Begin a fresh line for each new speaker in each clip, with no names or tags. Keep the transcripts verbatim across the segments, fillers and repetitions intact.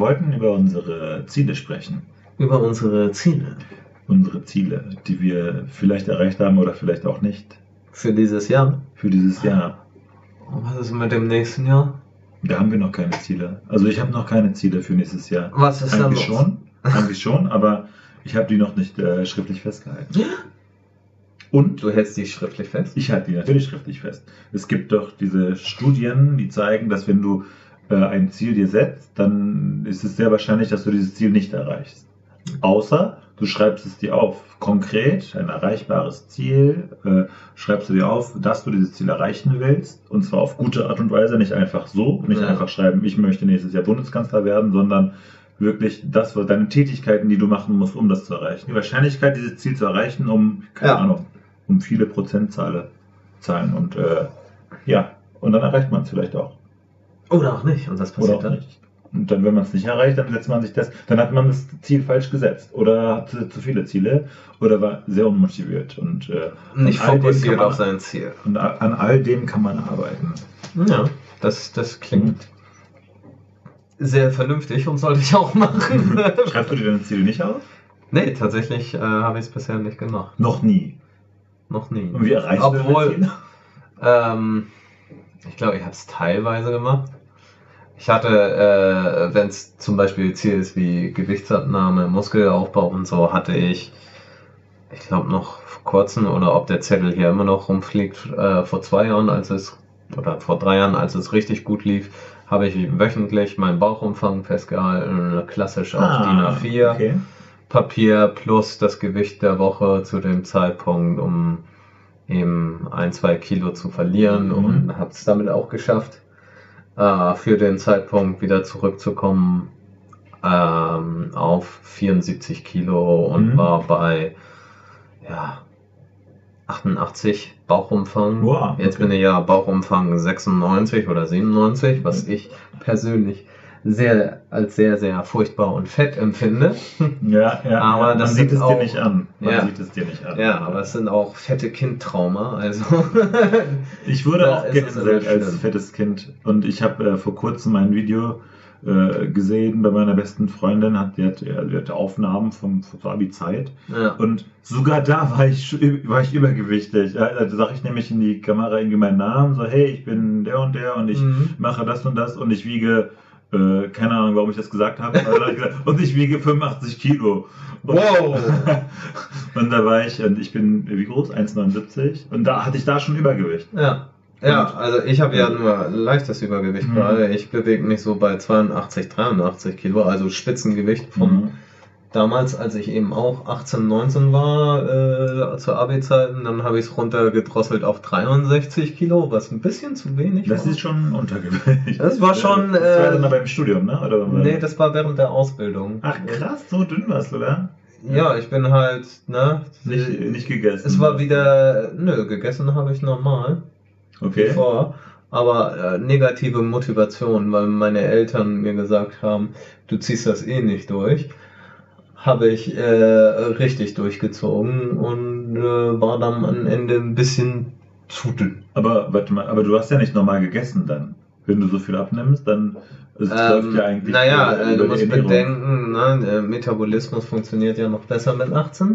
wollten über unsere Ziele sprechen.
Über unsere Ziele.
Unsere Ziele, die wir vielleicht erreicht haben oder vielleicht auch nicht.
Für dieses Jahr?
Für dieses Jahr.
Und was ist mit dem nächsten Jahr?
Da haben wir noch keine Ziele. Also ich habe noch keine Ziele für nächstes Jahr.
Was ist
Eigentlich
da los?
schon, eigentlich schon, aber ich habe die noch nicht äh, schriftlich festgehalten. Und
Du hältst die schriftlich fest?
ich halte die natürlich schriftlich fest. Es gibt doch diese Studien, die zeigen, dass wenn du äh, ein Ziel dir setzt, dann ist es sehr wahrscheinlich, dass du dieses Ziel nicht erreichst. Außer du schreibst es dir auf, konkret, ein erreichbares Ziel, äh, schreibst du dir auf, dass du dieses Ziel erreichen willst, und zwar auf gute Art und Weise, nicht einfach so, nicht
Ja.
einfach schreiben, ich möchte nächstes Jahr Bundeskanzler werden, sondern wirklich das, was deine Tätigkeiten, die du machen musst, um das zu erreichen. Die Wahrscheinlichkeit, dieses Ziel zu erreichen, um, keine
Ja.
Ahnung, um viele Prozentzahlen Zahlen und äh, ja, und dann erreicht man es vielleicht auch.
Oder auch nicht. Und was
Oder
passiert
auch
dann?
nicht. Und dann, wenn man es nicht erreicht, dann setzt man sich das, dann hat man das Ziel falsch gesetzt oder hatte zu viele Ziele oder war sehr unmotiviert und äh,
Nicht
an all dem
fokussiert
kann man-
auf sein Ziel.
Und a- an all dem kann man arbeiten.
Ja, das, das klingt sehr vernünftig und sollte ich auch machen.
Schreibst du dir deine Ziele nicht auf?
Nee, tatsächlich äh, habe ich es bisher nicht gemacht.
Noch nie.
Noch nie.
Und wie erreichst du deine
Obwohl,
Ziele?
ähm, ich glaube, ich habe es teilweise gemacht. Ich hatte, äh, wenn es zum Beispiel Ziel ist wie Gewichtsabnahme, Muskelaufbau und so, hatte ich, ich glaube noch vor kurzem, oder ob der Zettel hier immer noch rumfliegt, äh, vor zwei Jahren, als es, oder vor drei Jahren, als es richtig gut lief, habe ich wöchentlich meinen Bauchumfang festgehalten, klassisch auf
Ah,
D I N A vier.
Okay.
Papier plus das Gewicht der Woche zu dem Zeitpunkt, um eben ein, zwei Kilo zu verlieren,
Mhm.
und habe es damit auch geschafft, äh, für den Zeitpunkt wieder zurückzukommen ähm, auf vierundsiebzig Kilo und
Mhm.
war bei ja, achtundachtzig Bauchumfang.
Wow,
Jetzt
okay.
bin ich ja Bauchumfang sechsundneunzig oder siebenundneunzig, was ich persönlich sehr als sehr, sehr furchtbar und fett empfinde.
Ja, ja,
Aber
ja.
das
man sieht
sind
es
auch-
dir nicht an. Man
Ja.
sieht es dir nicht an.
Ja, aber es sind auch fette Kindtrauma, also
Ich wurde
Da
auch
ist es
gehänselt
immer
als
schlimm.
fettes Kind. Und ich habe äh, vor kurzem ein Video äh, gesehen bei meiner besten Freundin. Hat, die, hat, äh, die hatte Aufnahmen vom, von zur Abi-Zeit.
ja.
Und sogar da war ich, sch- war ich übergewichtig. Ja, da sage ich nämlich in die Kamera irgendwie meinen Namen. So, hey, ich bin der und der und ich
Mhm.
mache das und das. Und ich wiege, äh, keine Ahnung, warum ich das gesagt habe. aber dann hab ich gesagt, und ich wiege fünfundachtzig Kilo. Und,
Wow.
und da war ich, und ich bin, wie groß? eins Komma neunundsiebzig. Und da hatte ich da schon Übergewicht.
Ja. Ja, also ich habe ja nur leichtes Übergewicht
Mhm.
gerade. Ich bewege mich so bei zweiundachtzig, dreiundachtzig Kilo, also Spitzengewicht vom
Mhm.
damals, als ich eben auch achtzehn, neunzehn war, äh, zur Abi-Zeiten, dann habe ich es runtergedrosselt auf dreiundsechzig Kilo, was ein bisschen zu wenig
Das
war.
ist schon Untergewicht.
Das war schon,
Das war
äh,
dann aber im Studium, ne? Oder?
Nee, das war während der Ausbildung.
Ach krass, so dünn warst du, oder?
Ja, ich bin halt, ne?
Nicht, nicht gegessen.
Es war wieder, nö, gegessen habe ich normal. Wie
Okay.
vor, aber äh, negative Motivation, weil meine Eltern mir gesagt haben, du ziehst das eh nicht durch, habe ich äh, richtig durchgezogen und äh, war dann am Ende ein bisschen zu dünn.
Aber warte mal, aber du hast ja nicht normal gegessen dann. Wenn du so viel abnimmst, dann es läuft ja eigentlich
naja,
über-
äh,
über
du
die
musst
Ernährung.
bedenken, ne, der Metabolismus funktioniert ja noch besser mit achtzehn.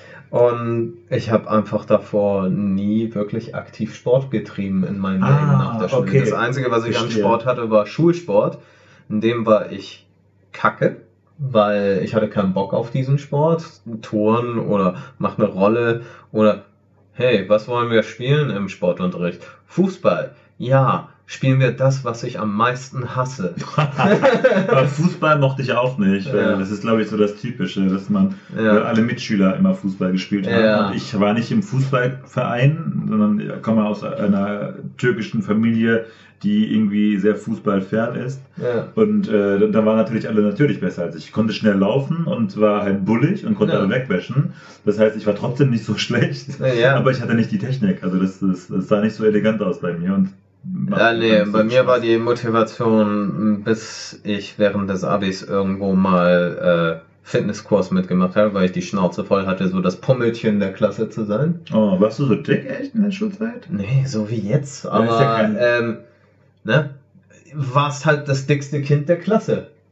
Und ich habe einfach davor nie wirklich aktiv Sport getrieben in meinem
Ah,
Leben nach der Schule.
okay.
Das Einzige, was ich an
Verstehe.
Sport hatte, war Schulsport. In dem war ich kacke, weil ich hatte keinen Bock auf diesen Sport. Touren oder mach eine Rolle oder hey, was wollen wir spielen im Sportunterricht? Fußball. Ja, spielen wir das, was ich am meisten hasse.
Aber Fußball mochte ich auch nicht, weil
Ja.
das ist, glaube ich, so das Typische, dass man
Ja.
äh, alle Mitschüler immer Fußball gespielt haben.
Ja.
Und ich war nicht im Fußballverein, sondern ich komme aus einer türkischen Familie, die irgendwie sehr fußballfern ist.
Ja.
Und äh, da waren natürlich alle natürlich besser als ich. Ich konnte schnell laufen und war halt bullig und konnte
Ja.
alle wegwäschen. Das heißt, ich war trotzdem nicht so schlecht,
Ja.
aber ich hatte nicht die Technik. Also das, das, das sah nicht so elegant aus bei mir. Und
Ja, nee, bei mir war die Motivation, bis ich während des Abis irgendwo mal äh, Fitnesskurs mitgemacht habe, weil ich die Schnauze voll hatte, so das Pummelchen der Klasse zu sein.
Oh, warst du so dick echt in der Schulzeit?
Nee, so wie jetzt,
Ja, ist ja
aber
kein-
ähm, ne, warst halt das dickste Kind der Klasse.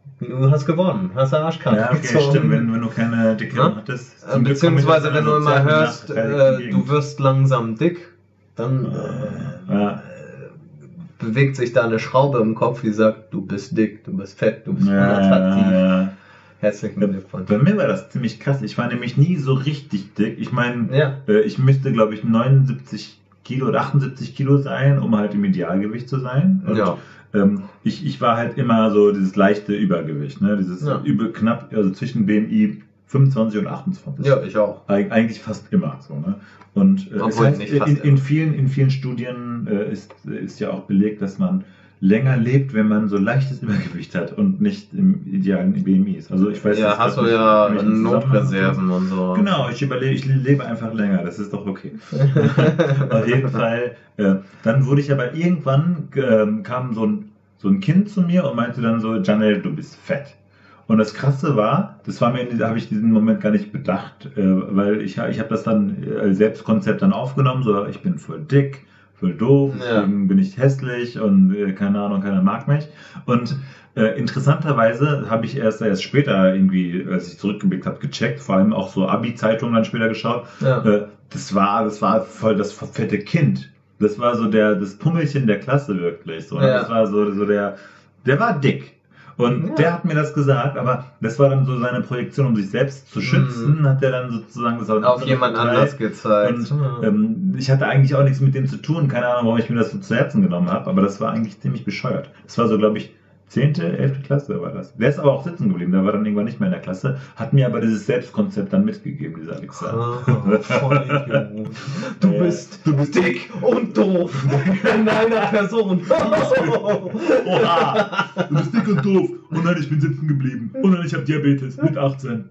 Du hast gewonnen, hast eine Arschkarte
Ja, okay,
gezogen.
stimmt, wenn, wenn du keine dicke
Ja?
hattest.
Äh,
Zum Glück komme ich aus
Beziehungsweise,
einer
wenn du immer
sozial
hörst,
benachteiligten
äh,
Gegend.
du wirst langsam dick, dann äh,
Ja.
äh, bewegt sich da eine Schraube im Kopf, die sagt, du bist dick, du bist fett, du bist
Ja,
unattraktiv.
ja, ja.
Herzlichen Glückwunsch.
Bei mir war das ziemlich krass. Ich war nämlich nie so richtig dick. Ich meine,
Ja.
äh, ich müsste, glaube ich, neunundsiebzig Kilo oder achtundsiebzig Kilo sein, um halt im Idealgewicht zu sein. Und,
Ja.
ähm, ich, ich war halt immer so dieses leichte Übergewicht, ne? Dieses
Ja.
übel knapp, also zwischen B M I fünfundzwanzig und achtundzwanzig.
Ja, ich auch.
Eig eigentlich fast immer so, ne? Und äh, es
Obwohl
heißt,
nicht fast
in, in,
immer.
vielen, in vielen Studien äh, ist, ist ja auch belegt, dass man länger lebt, wenn man so leichtes Übergewicht hat und nicht im idealen B M I ist. Also ich weiß
Ja,
jetzt
hast du
grad nicht,
ja
in welchem Zusammenhang.
Notreserven und so.
Genau, ich überlebe, ich lebe einfach länger, das ist doch okay. Auf jeden Fall. Äh, dann wurde ich aber irgendwann, ähm, kam so ein, so ein Kind zu mir und meinte dann so, Janelle, du bist fett. Und das Krasse war, das war mir, da habe ich diesen Moment gar nicht bedacht, äh, weil ich, ich habe das dann als Selbstkonzept dann aufgenommen, so ich bin voll dick, voll doof,
Ja.
deswegen bin ich hässlich und äh, keine Ahnung, keiner mag mich. Und äh, interessanterweise habe ich erst erst später irgendwie, als ich zurückgeblickt habe, gecheckt, vor allem auch so Abi-Zeitungen dann später geschaut,
Ja.
äh, das war, das war voll das fette Kind. Das war so der, das Pummelchen der Klasse wirklich. So, ne?
Ja.
Das war so, so der, der war dick. Und
Ja.
der hat mir das gesagt, aber das war dann so seine Projektion, um sich selbst zu schützen,
Mhm.
hat er dann sozusagen das
Auf jemand anders gezeigt.
Und ähm, ich hatte eigentlich auch nichts mit dem zu tun, keine Ahnung, warum ich mir das so zu Herzen genommen habe, aber das war eigentlich ziemlich bescheuert. Das war so, glaube ich, zehnte, elfte Klasse war das. Der ist aber auch sitzen geblieben, der war dann irgendwann nicht mehr in der Klasse, hat mir aber dieses Selbstkonzept dann mitgegeben, dieser Alexa.
Oh, voll Idiot. Du
Ja.
bist, du bist dick und doof in einer Person.
Oha, du bist dick und doof. Oh nein, ich bin sitzen geblieben. Oh nein, ich habe Diabetes mit achtzehn.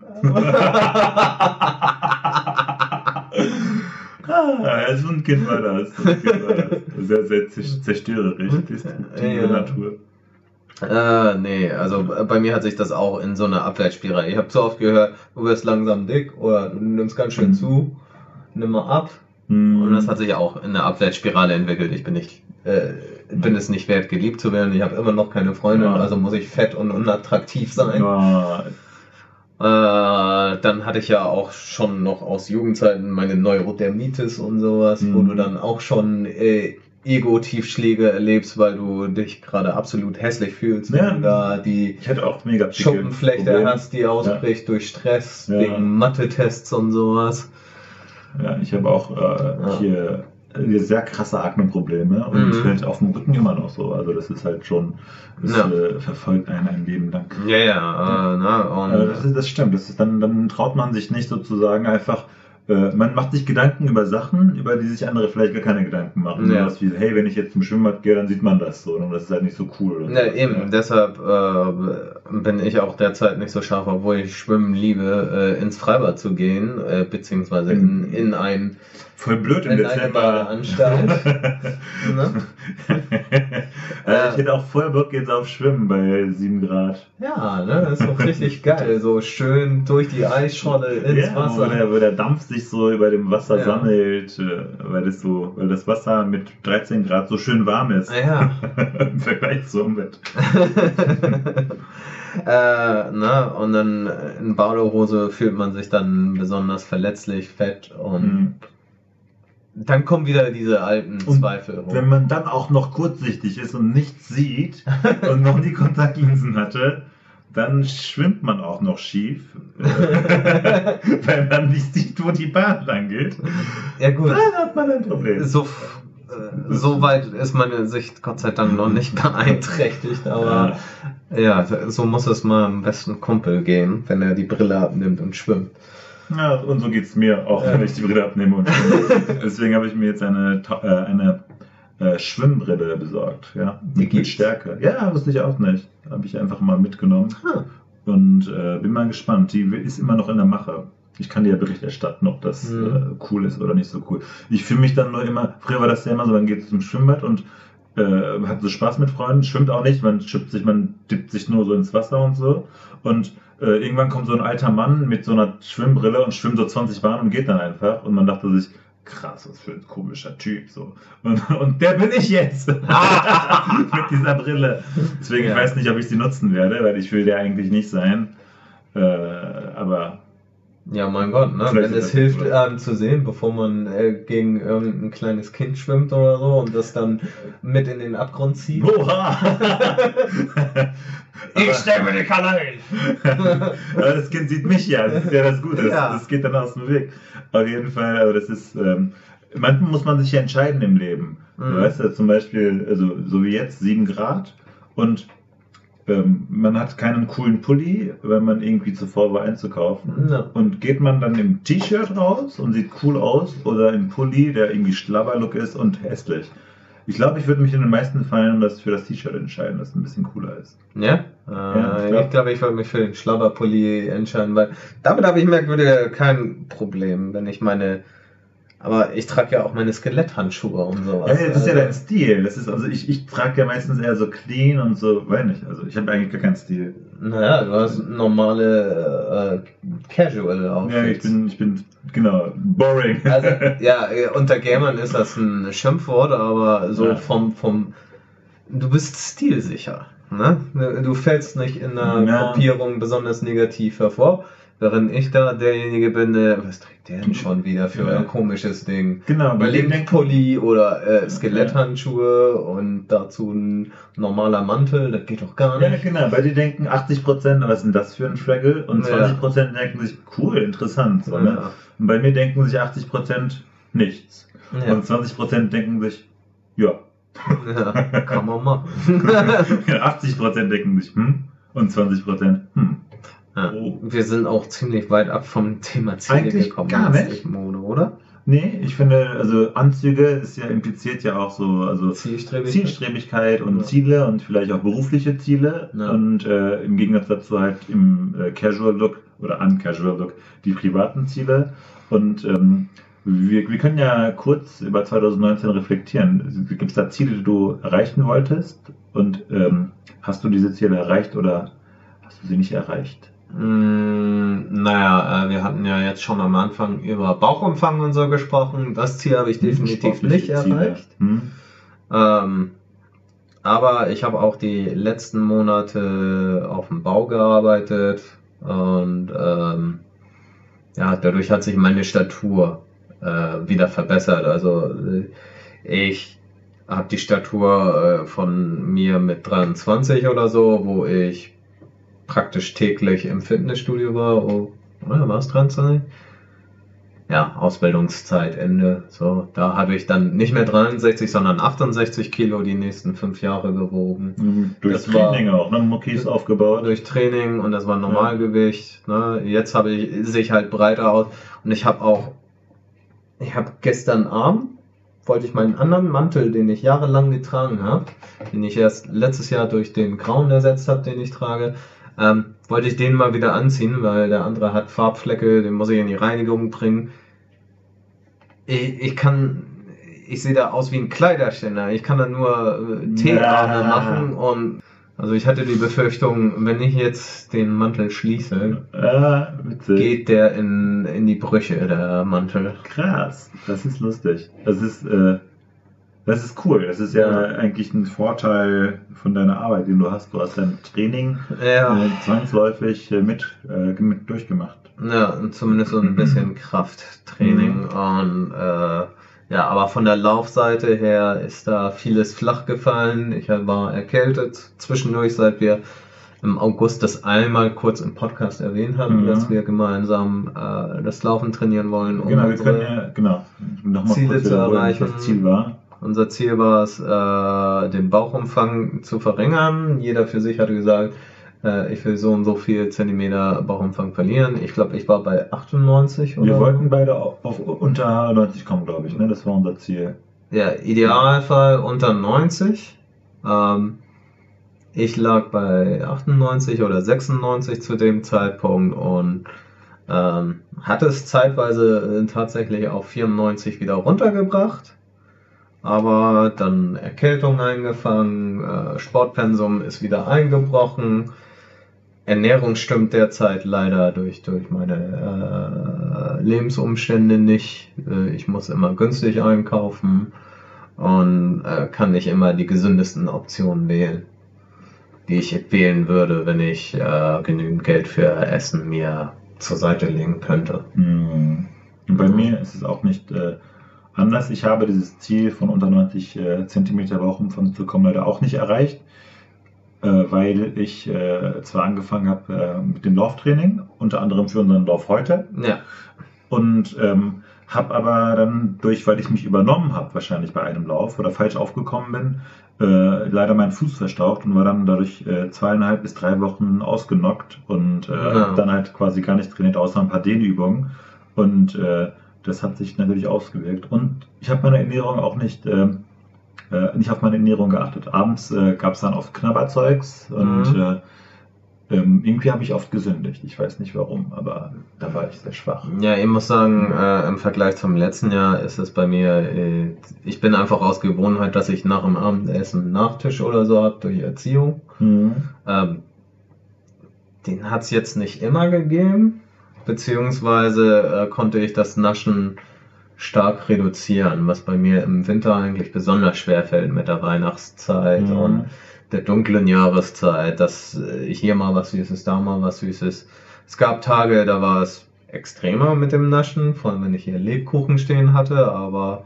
Ah, so ein Kind war das. So ein Kind war das. Sehr, sehr zerstörerisch, destruktive
Ja.
Natur.
Äh, nee, also bei mir hat sich das auch in so einer Abwärtsspirale. Ich habe so oft gehört, du wirst langsam dick oder du nimmst ganz schön
Mhm.
zu, nimm mal ab.
Hm.
Und das hat sich auch in eine Abwärtsspirale entwickelt. Ich bin nicht, äh, bin es nicht wert, geliebt zu werden. Ich habe immer noch keine Freundin,
Ja.
also muss ich fett und unattraktiv sein.
Ja,
Äh, dann hatte ich ja auch schon noch aus Jugendzeiten meine Neurodermitis und sowas,
Mhm.
wo du dann auch schon äh, Ego-Tiefschläge erlebst, weil du dich gerade absolut hässlich fühlst,
Ja.
wenn du da die
ich hatte auch mega Pickel-
Schuppenflechte
Probleme.
hast, die ausbricht durch Stress,
Ja.
wegen Mathe-Tests und sowas.
Ja, ich habe auch äh,
Ja.
hier äh, sehr krasse Akne-Probleme und
Mhm.
halt auf dem Rücken immer noch so. Also das ist halt schon, das
Ja.
äh, verfolgt einen ein Leben lang.
Ja, ja, äh, ne, und
Also das, ist, das stimmt. Das ist dann, dann traut man sich nicht sozusagen einfach. Äh, man macht sich Gedanken über Sachen, über die sich andere vielleicht gar keine Gedanken machen.
Ja.
Sowas wie, hey, wenn ich jetzt zum Schwimmbad gehe, dann sieht man das so. Und das ist halt nicht so cool. Oder
Ja,
sowas.
eben, deshalb äh, bin ich auch derzeit nicht so scharf, obwohl ich schwimmen liebe, äh, ins Freibad zu gehen, äh, beziehungsweise in, in ein
Voll blöd im
in eine
Dezember.
Badeanstalt. Ne?
äh, ich hätte auch voll Bock jetzt auf Schwimmen bei sieben Grad.
Ja, ne, das ist doch richtig geil, so schön durch die Eisscholle ins
Ja,
Wasser.
Wo, der, wo der Dampf sich so über dem Wasser
Ja.
sammelt, äh, weil das so, weil das Wasser mit dreizehn Grad so schön warm ist.
Ah, ja.
Im Vergleich zum Bett.
äh, ne, und dann in Badehose fühlt man sich dann besonders verletzlich, fett und
Mhm.
dann kommen wieder diese alten
Und
Zweifel rum.
Wenn man dann auch noch kurzsichtig ist und nichts sieht und noch die Kontaktlinsen hatte, dann schwimmt man auch noch schief, weil man nicht sieht, wo die Bahn lang geht.
Ja gut,
Dann hat man ein Problem.
so, äh, so weit ist meine Sicht Gott sei Dank noch nicht beeinträchtigt, aber ja, so muss es mal am besten Kumpel gehen, wenn er die Brille abnimmt und schwimmt.
Ja, und so geht es mir, auch
Ja.
wenn ich die Brille abnehme. Und deswegen habe ich mir jetzt eine, Ta- äh, eine äh, Schwimmbrille besorgt. Ja?
Die
Mit
gibt's?
Stärke. Ja, wusste ich auch nicht. Habe ich einfach mal mitgenommen.
Ah.
Und äh, bin mal gespannt. Die ist immer noch in der Mache. Ich kann dir ja Bericht erstatten, ob das
Mhm.
äh, cool ist oder nicht so cool. Ich fühle mich dann nur immer, früher war das ja immer so, man geht zum Schwimmbad und äh, hat so Spaß mit Freunden, schwimmt auch nicht, man schippt sich, man dippt sich nur so ins Wasser und so. Und äh, irgendwann kommt so ein alter Mann mit so einer Schwimmbrille und schwimmt so zwanzig Bahnen und geht dann einfach. Und man dachte sich, krass, was für ein komischer Typ. So. Und, und der bin ich jetzt. Mit dieser Brille. Deswegen, ja. Ich weiß nicht, ob ich sie nutzen werde, weil ich will der eigentlich nicht sein. Äh, aber...
Ja, mein Gott, ne? Wenn es hilft, einem zu sehen, bevor man äh, gegen irgendein kleines Kind schwimmt oder so und das dann mit in den Abgrund zieht.
Oha!
Ich stelle mir den Kanal hin!
Aber das Kind sieht mich ja, das ist ja das Gute, das,
Ja.
das geht dann aus dem Weg. Auf jeden Fall, aber das ist, ähm, manchmal muss man sich ja entscheiden im Leben. Mhm. Du weißt ja zum Beispiel, also so wie jetzt, sieben Grad und Ähm, man hat keinen coolen Pulli, wenn man irgendwie zuvor war einzukaufen.
Ja.
Und geht man dann im T-Shirt raus und sieht cool aus oder im Pulli, der irgendwie Schlabberlook ist und hässlich. Ich glaube, ich würde mich in den meisten Fällen das für das T-Shirt entscheiden, das ein bisschen cooler ist.
Ja? Äh, ja ich glaube, glaub, ich würde mich für den Schlabberpulli entscheiden, weil damit habe ich merkwürdig kein Problem, wenn ich meine... Aber ich trage ja auch meine Skeletthandschuhe und sowas.
Ja, das ist ja dein Stil. Das ist, also ich, ich trage ja meistens eher so clean und so, weiß nicht. Also ich habe eigentlich gar keinen Stil.
Naja, du hast normale äh, Casual Outfits.
Ja, ich bin, ich bin, genau, boring.
Also, ja, unter Gamern ist das ein Schimpfwort, aber so ja. vom, vom, du bist stilsicher. Ne? Du fällst nicht in der ja. Gruppierung besonders negativ hervor. Während ich da derjenige bin, der, was trägt der denn schon wieder für ja. ein komisches Ding?
Genau,
bei dem Pulli oder äh, Skeletthandschuhe und dazu ein normaler Mantel, das geht doch gar nicht.
Ja, genau, bei dir denken achtzig Prozent, was ist denn das für ein Fraggle? Und zwanzig Prozent ja. denken sich, cool, interessant. So, ja. ne? Und bei mir denken sich achtzig Prozent nichts. Ja. Und zwanzig Prozent denken sich, ja.
Ja, kann man machen.
achtzig Prozent denken sich, hm? Und zwanzig Prozent, hm.
Ja. Oh. Wir sind auch ziemlich weit ab vom Thema Ziele
Eigentlich
gekommen.
Gar nicht.
Mode, oder?
Nee, ich finde, also Anzüge ist ja impliziert ja auch so, also
Zielstrebigkeit,
Zielstrebigkeit und ja. Ziele und vielleicht auch berufliche Ziele. Ja. Und äh, im Gegensatz dazu halt im äh, Casual Look oder Uncasual Look die privaten Ziele. Und ähm, wir, wir können ja kurz über zwanzig neunzehn reflektieren. Gibt es da Ziele, die du erreichen wolltest? Und ähm, hast du diese Ziele erreicht oder hast du sie nicht erreicht?
Mm, naja, äh, wir hatten ja jetzt schon am Anfang über Bauchumfang und so gesprochen. Das Ziel habe ich definitiv nicht erreicht. Hm. Ähm, aber ich habe auch die letzten Monate auf dem Bau gearbeitet und ähm, ja, dadurch hat sich meine Statur äh, wieder verbessert. Also ich habe die Statur äh, von mir mit dreiundzwanzig oder so, wo ich praktisch täglich im Fitnessstudio war, oh, oder war es dreiundzwanzig? Ja, Ausbildungszeit, Ende. So, da habe ich dann nicht mehr dreiundsechzig, sondern achtundsechzig Kilo die nächsten fünf Jahre gewogen.
Mhm, durch das Training war, auch, ne? Muckis aufgebaut.
Durch Training und das war Normalgewicht. Ja. Ne? Jetzt habe ich, sehe ich halt breiter aus und ich habe auch, ich habe gestern Abend, wollte ich meinen anderen Mantel, den ich jahrelang getragen habe, den ich erst letztes Jahr durch den grauen ersetzt habe, den ich trage, Ähm, wollte ich den mal wieder anziehen, weil der andere hat Farbflecke, den muss ich in die Reinigung bringen. Ich, ich kann, ich sehe da aus wie ein Kleiderständer. Ich kann da nur äh, T-Arme ja. machen und also ich hatte die Befürchtung, wenn ich jetzt den Mantel schließe,
ja,
geht der in, in die Brüche, der Mantel.
Krass, das ist lustig. Das ist äh Das ist cool. Das ist ja, ja eigentlich ein Vorteil von deiner Arbeit, den du hast. Du hast dein Training
ja.
äh, zwangsläufig äh, mit, äh, mit durchgemacht.
Ja, zumindest so ein bisschen Krafttraining. Mhm. Und äh, ja, aber von der Laufseite her ist da vieles flach gefallen. Ich war erkältet zwischendurch, seit wir im August das einmal kurz im Podcast erwähnt haben, mhm. dass wir gemeinsam äh, das Laufen trainieren wollen, um
genau, wir können ja, genau. Nochmal
Ziele
kurz
zu erreichen.
Was das Ziel war.
Unser Ziel war es, äh, den Bauchumfang zu verringern. Jeder für sich hatte gesagt, äh, ich will so und so viel Zentimeter Bauchumfang verlieren. Ich glaube, ich war bei achtundneunzig. Oder?
Wir wollten beide auf, auf unter neunzig kommen, glaube ich. Ne? Das war unser Ziel.
Ja, Idealfall unter neunzig. Ähm, ich lag bei achtundneunzig oder sechsundneunzig zu dem Zeitpunkt und ähm, hatte es zeitweise tatsächlich auf vierundneunzig wieder runtergebracht. Aber dann Erkältung eingefangen, äh, Sportpensum ist wieder eingebrochen. Ernährung stimmt derzeit leider durch, durch meine äh, Lebensumstände nicht. Äh, ich muss immer günstig einkaufen und äh, kann nicht immer die gesündesten Optionen wählen, die ich wählen würde, wenn ich äh, genügend Geld für Essen mir zur Seite legen könnte.
Mhm. Und bei mir ist es auch nicht äh, anders. Ich habe dieses Ziel von unter neunzig äh, Zentimeter Bauchumfang zu kommen leider auch nicht erreicht, äh, weil ich äh, zwar angefangen habe äh, mit dem Lauftraining, unter anderem für unseren Lauf heute,
Ja.
und ähm, habe aber dann durch, weil ich mich übernommen habe, wahrscheinlich bei einem Lauf oder falsch aufgekommen bin, äh, leider meinen Fuß verstaucht und war dann dadurch äh, zweieinhalb bis drei Wochen ausgenockt und äh,
Ja.
habe dann halt quasi gar nicht trainiert, außer ein paar Dehnübungen. Und äh, das hat sich natürlich ausgewirkt. Und ich habe meine Ernährung auch nicht, ähm, äh, nicht auf meine Ernährung geachtet. Abends äh, gab es dann oft Knabberzeugs und
Mhm.
äh, ähm, irgendwie habe ich oft gesündigt. Ich weiß nicht warum, aber da war ich sehr schwach.
Ja, ich muss sagen, äh, im Vergleich zum letzten Jahr ist es bei mir, äh, ich bin einfach aus Gewohnheit, dass ich nach dem Abendessen einen Nachtisch oder so habe durch Erziehung.
Mhm.
Ähm, den hat es jetzt nicht immer gegeben, beziehungsweise äh, konnte ich das Naschen stark reduzieren, was bei mir im Winter eigentlich besonders schwer fällt mit der Weihnachtszeit
Mhm.
und der dunklen Jahreszeit, dass äh, hier mal was Süßes, da mal was Süßes. Es gab Tage, da war es extremer mit dem Naschen, vor allem wenn ich hier Lebkuchen stehen hatte, aber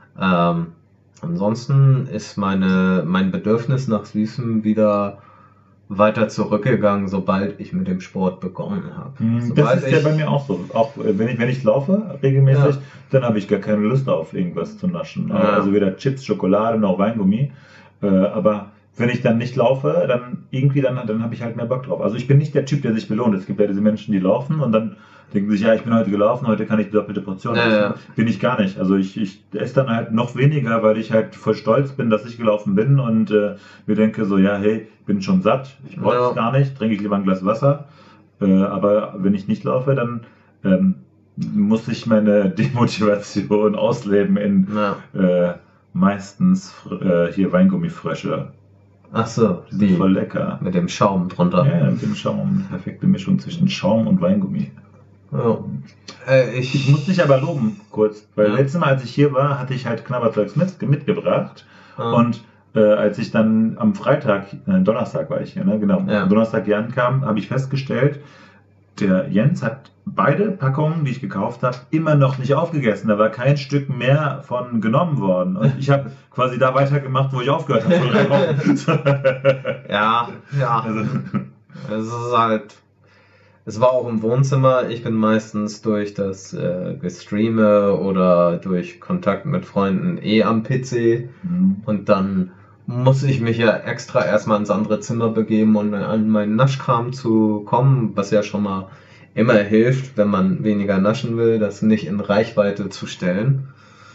ähm, ansonsten ist meine, mein Bedürfnis nach Süßem wieder weiter zurückgegangen, sobald ich mit dem Sport begonnen habe.
Mhm,
Sobald
Das ist ja
ich-
bei mir auch so. Auch äh, wenn ich, wenn ich laufe regelmäßig,
Ja.
dann habe ich gar keine Lust auf irgendwas zu naschen.
Ja.
Also weder Chips, Schokolade noch Weingummi. Äh, aber wenn ich dann nicht laufe, dann irgendwie dann, dann habe ich halt mehr Bock drauf. Also ich bin nicht der Typ, der sich belohnt. Es gibt ja diese Menschen, die laufen und dann denken sich, ja, ich bin heute gelaufen, heute kann ich die doppelte Portion
Ja,
essen.
ja.
Bin ich gar nicht. Also ich, ich esse dann halt noch weniger, weil ich halt voll stolz bin, dass ich gelaufen bin und äh, mir denke so, ja, hey, ich bin schon satt, ich brauche
Ja.
es gar nicht, trinke ich lieber ein Glas Wasser. Äh, aber wenn ich nicht laufe, dann ähm, muss ich meine Demotivation ausleben in
Ja.
äh, meistens äh, hier Weingummifrösche.
Ach so,
Die sind
die
voll lecker.
mit dem Schaum drunter.
Ja, mit dem Schaum. Perfekte Mischung zwischen Schaum und Weingummi.
Ja. Äh, ich,
Ich muss dich aber loben, kurz, weil
Ja.
letztes Mal, als ich hier war, hatte ich halt Knabberzeugs mit, mitgebracht.
Ja.
Und äh, als ich dann am Freitag, äh, Donnerstag war ich hier, ne? Genau,
Ja.
am Donnerstag hier ankam, habe ich festgestellt, der Jens hat beide Packungen, die ich gekauft habe, immer noch nicht aufgegessen. Da war kein Stück mehr von genommen worden. Und ich habe quasi da weitergemacht, wo ich aufgehört habe vor drei Wochen.
Ja, ja.
Also,
Es ist halt. Es war auch im Wohnzimmer. Ich bin meistens durch das äh, Gestreame oder durch Kontakt mit Freunden eh am P C.
mhm.
Und dann muss ich mich ja extra erstmal ins andere Zimmer begeben, um an meinen Naschkram zu kommen, was ja schon mal immer hilft, wenn man weniger naschen will, das nicht in Reichweite zu stellen.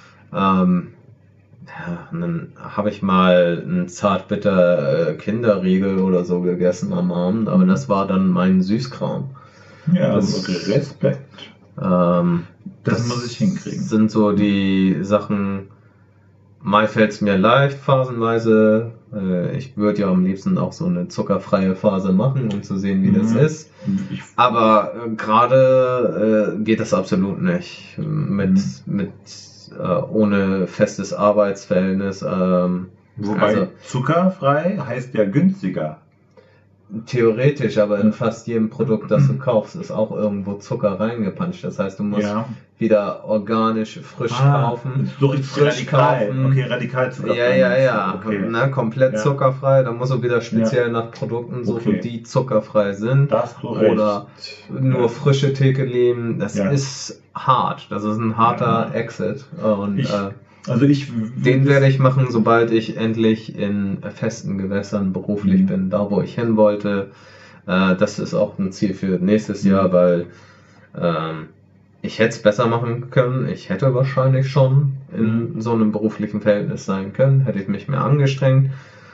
Ähm, ja, und dann habe ich mal einen zartbitter äh, Kinderriegel oder so gegessen am Abend, aber das war dann mein Süßkram.
Ja,
Das-
also Respekt.
Ähm,
Das, muss ich hinkriegen.
sind so die Sachen, mal fällt es mir leicht, phasenweise. Äh, ich würde ja am liebsten auch so eine zuckerfreie Phase machen, um zu sehen, wie
Mhm.
das ist.
Ich,
Aber äh, gerade äh, geht das absolut nicht. Mit,
Mhm.
mit äh, ohne festes Arbeitsverhältnis. Ähm,
wobei
also-
zuckerfrei heißt ja günstiger.
theoretisch, aber in
Ja.
fast jedem Produkt, das du kaufst, ist auch irgendwo Zucker reingepanscht. Das heißt, du musst
Ja.
wieder organisch frisch
Ah,
kaufen.
so richtig
frisch
radikal.
kaufen.
Okay, radikal zuckerfrei.
Ja, ja, ja.
Okay.
Ne, komplett
Ja.
zuckerfrei. Da musst du wieder speziell nach Produkten suchen,
Okay.
die zuckerfrei sind.
Da hast du recht.
Oder nur
Ja.
frische Theke nehmen. Das
Ja.
ist hart. Das ist ein harter
Ja.
Exit. Und
Ich-
äh,
Also ich
den werde ich machen, sobald ich endlich in festen Gewässern beruflich
Mhm.
bin, da wo ich hin wollte. Äh, das ist auch ein Ziel für nächstes
Mhm.
Jahr, weil ähm, ich hätte es besser machen können. Ich hätte wahrscheinlich schon in so einem beruflichen Verhältnis sein können, hätte ich mich mehr angestrengt.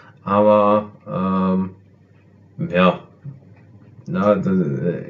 Aber ähm, ja, na, d- äh,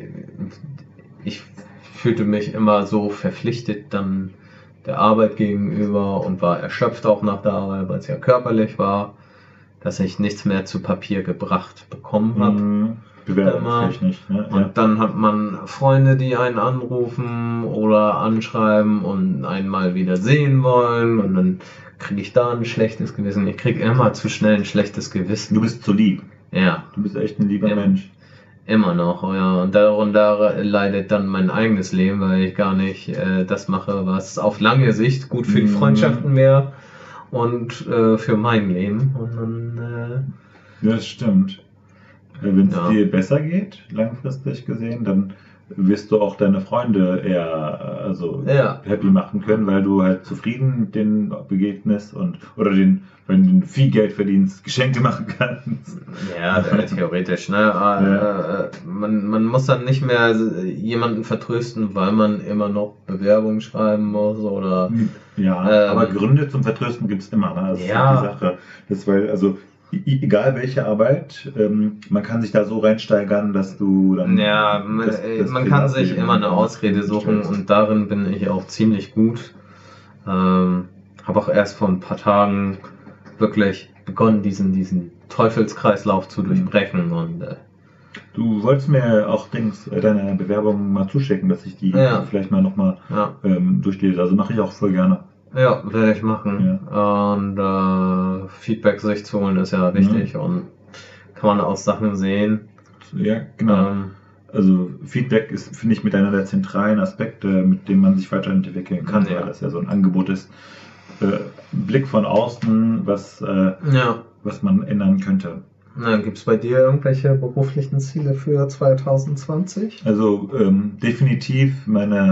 ich fühlte mich immer so verpflichtet dann der Arbeit gegenüber und war erschöpft auch nach der Arbeit, weil es ja körperlich war, dass ich nichts mehr zu Papier gebracht bekommen habe.
Mhm. bewerbungstechnisch. Ne?
Und
Ja.
dann hat man Freunde, die einen anrufen oder anschreiben und einen mal wieder sehen wollen. Und dann kriege ich da ein schlechtes Gewissen. Ich kriege immer zu schnell ein schlechtes Gewissen.
Du bist zu lieb.
Ja.
Du bist echt ein lieber
Ja.
Mensch.
Immer noch, ja. Und darunter leidet dann mein eigenes Leben, weil ich gar nicht äh, das mache, was auf lange Sicht gut für die
Mhm.
Freundschaften wäre und äh, für mein Leben. Und dann,
Ja, das stimmt. Wenn es
Ja.
dir besser geht, langfristig gesehen, dann wirst du auch deine Freunde eher also
äh, ja.
happy machen können, weil du halt zufrieden mit denen begegnest und oder den, wenn du viel Geld verdienst, Geschenke machen kannst.
Ja, äh, theoretisch, ne? Äh, äh, man, man muss dann nicht mehr jemanden vertrösten, weil man immer noch Bewerbungen schreiben muss oder.
Ja,
Ähm,
aber Gründe zum Vertrösten gibt es immer, ne? Das ist
Ja.
halt die Sache. Das, weil, also, e- egal welche Arbeit, ähm, man kann sich da so reinsteigern, dass du dann.
Ja, man,
das-
äh,
das
man kann sich
Privatleben
immer eine Ausrede suchen
stellst.
und darin bin ich auch ziemlich gut. Ähm, habe auch erst vor ein paar Tagen wirklich begonnen, diesen, diesen Teufelskreislauf zu durchbrechen und äh,
Du wolltest mir auch Dings, äh, deine Bewerbung mal zuschicken, dass ich die
Ja.
vielleicht mal nochmal
ja,
ähm, durchlese. Also mache ich auch voll gerne.
ja, werde ich machen. Und äh, Feedback sich zu holen ist ja wichtig und kann man aus Sachen sehen.
Ja, genau.
Ähm,
Also Feedback ist, finde ich, mit einer der zentralen Aspekte, mit dem man sich weiterentwickeln kann,
Ja.
weil das ja so ein Angebot ist. Äh, Blick von außen, was, äh,
ja.
was man ändern könnte.
Gibt es bei dir irgendwelche beruflichen Ziele für zwanzig zwanzig?
Also ähm, definitiv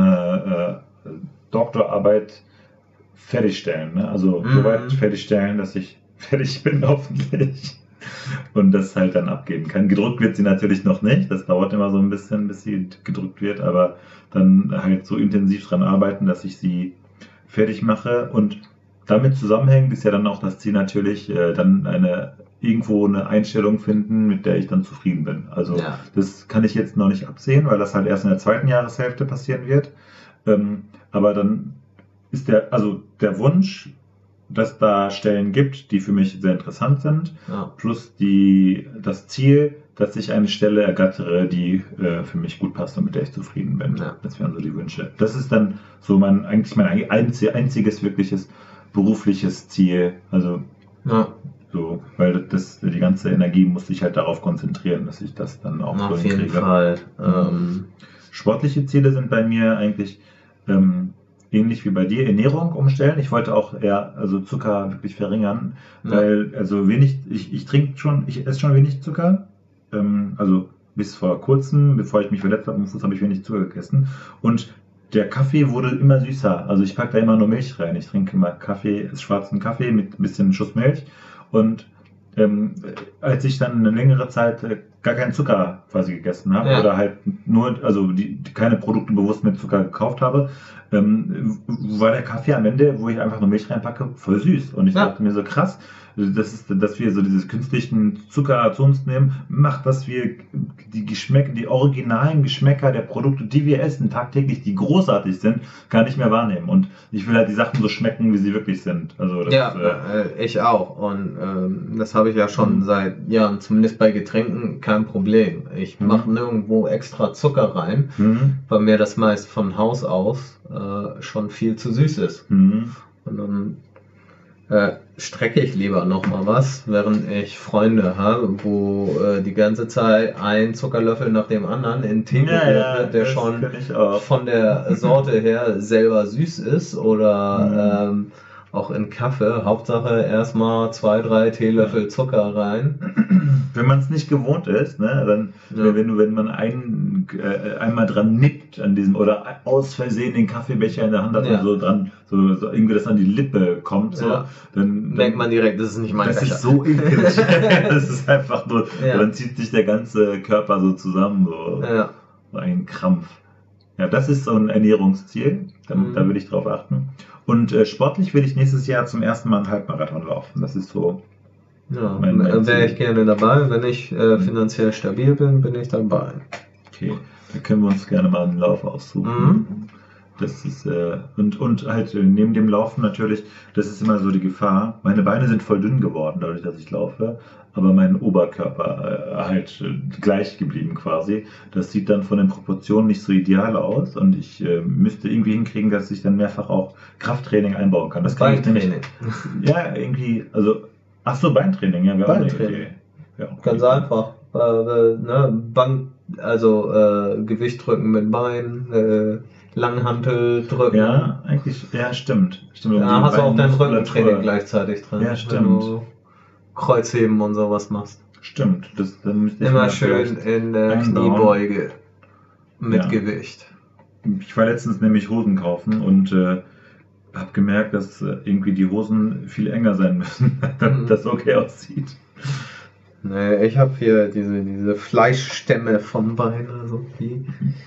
meine äh, Doktorarbeit fertigstellen. Ne? Also
Mhm.
soweit fertigstellen, dass ich fertig bin hoffentlich. Und das halt dann abgeben kann. Gedruckt wird sie natürlich noch nicht. Das dauert immer so ein bisschen, bis sie gedruckt wird. Aber dann halt so intensiv dran arbeiten, dass ich sie fertig mache. Und damit zusammenhängend ist ja dann auch das Ziel natürlich, äh, dann eine irgendwo eine Einstellung finden, mit der ich dann zufrieden bin. Also
Ja.
das kann ich jetzt noch nicht absehen, weil das halt erst in der zweiten Jahreshälfte passieren wird. Ähm, aber dann ist der, also der Wunsch, dass da Stellen gibt, die für mich sehr interessant sind,
Ja.
plus die, das Ziel, dass ich eine Stelle ergattere, die äh, für mich gut passt und mit der ich zufrieden bin.
Ja.
Das wären so die Wünsche. Das ist dann so mein, eigentlich mein einzi- einziges wirkliches berufliches Ziel. Also
Ja.
so, weil das, die ganze Energie muss sich halt darauf konzentrieren, dass ich das dann auch so
Auf jeden
hinkriege.
Fall. Ähm,
Sportliche Ziele sind bei mir eigentlich ähm, ähnlich wie bei dir, Ernährung umstellen. Ich wollte auch eher also Zucker wirklich verringern,
Ja.
weil also wenig, ich, ich trinke schon, ich esse schon wenig Zucker. Ähm, also bis vor kurzem, bevor ich mich verletzt habe am Fuß, habe ich wenig Zucker gegessen. Und der Kaffee wurde immer süßer. Also ich packe da immer nur Milch rein. Ich trinke immer Kaffee, schwarzen Kaffee mit ein bisschen Schuss Milch. Und ähm, als ich dann eine längere Zeit äh, gar keinen Zucker quasi gegessen habe
Ja.
oder halt nur, also die, die keine Produkte bewusst mit Zucker gekauft habe, ähm, war der Kaffee am Ende, wo ich einfach nur Milch reinpacke, voll süß. Und ich
Ja.
dachte mir so krass, das ist, dass wir so dieses künstlichen Zucker zu uns nehmen, macht, dass wir die Geschmäcker, die originalen Geschmäcker der Produkte, die wir essen, tagtäglich, die großartig sind, gar nicht mehr wahrnehmen. Und ich will halt die Sachen so schmecken, wie sie wirklich sind. Also das,
ja,
äh,
äh, ich auch. Und ähm, das habe ich ja schon
Mhm.
seit Jahren, zumindest bei Getränken, kein Problem. Ich
Mhm.
mache nirgendwo extra Zucker rein,
hm,
weil mir das meist von Haus aus äh, schon viel zu süß ist.
hm.
Und dann äh, strecke ich lieber noch mal was, während ich Freunde habe, wo äh, die ganze Zeit ein Zuckerlöffel nach dem anderen in Tee gerührt wird, der
das
schon
kenn ich auch.
von der Sorte her selber süß ist oder ähm, auch in Kaffee. Hauptsache erstmal zwei, drei Teelöffel Zucker rein.
Wenn man es nicht gewohnt ist, ne, dann,
Ja.
wenn du, wenn man ein, äh, einmal dran nippt an diesem oder aus Versehen den Kaffeebecher in der Hand hat
Ja.
und so dran, so, so irgendwie das an die Lippe kommt, so,
Ja.
dann,
Merkt
dann
man direkt, das ist nicht mein
das
Becher.
ist so eklig. Das ist einfach nur,
Ja.
dann zieht sich der ganze Körper so zusammen, so,
Ja.
so ein Krampf. Ja, das ist so ein Ernährungsziel, da,
Mhm.
da würde ich drauf achten. Und äh, sportlich will ich nächstes Jahr zum ersten Mal einen Halbmarathon laufen. Das ist so.
Ja,
Mein- mein
wäre
Ziel.
ich gerne dabei. Wenn ich äh, finanziell stabil bin, bin ich dabei.
Okay, da können wir uns gerne mal einen Lauf aussuchen.
Mhm.
Das ist, äh, und, und halt äh, neben dem Laufen natürlich, das ist immer so die Gefahr. Meine Beine sind voll dünn geworden, dadurch, dass ich laufe, aber mein Oberkörper äh, halt äh, gleich geblieben quasi. Das sieht dann von den Proportionen nicht so ideal aus und ich äh, müsste irgendwie hinkriegen, dass ich dann mehrfach auch Krafttraining einbauen kann. Das kriege ich nämlich. Ja, irgendwie, also, ach so, Beintraining, ja, wäre auch eine Idee. Ja, okay.
Ganz einfach. Äh, ne, Bank, also äh, Gewicht drücken mit Bein, äh, Langhantel drücken.
Ja, eigentlich, ja, stimmt. stimmt
Da
um
hast du auch dein Rückentraining
Beine-
gleichzeitig drin.
Ja, stimmt.
Wenn du Kreuzheben und sowas machst.
Stimmt, das, dann müsste ich
Immer
mir
schön
vielleicht
in der
einbauen.
Kniebeuge mit
Ja.
Gewicht.
Ich war letztens nämlich Hosen kaufen und äh, habe gemerkt, dass äh, irgendwie die Hosen viel enger sein müssen, damit das okay aussieht.
Nee, ich habe hier diese, diese Fleischstämme vom Bein, also die,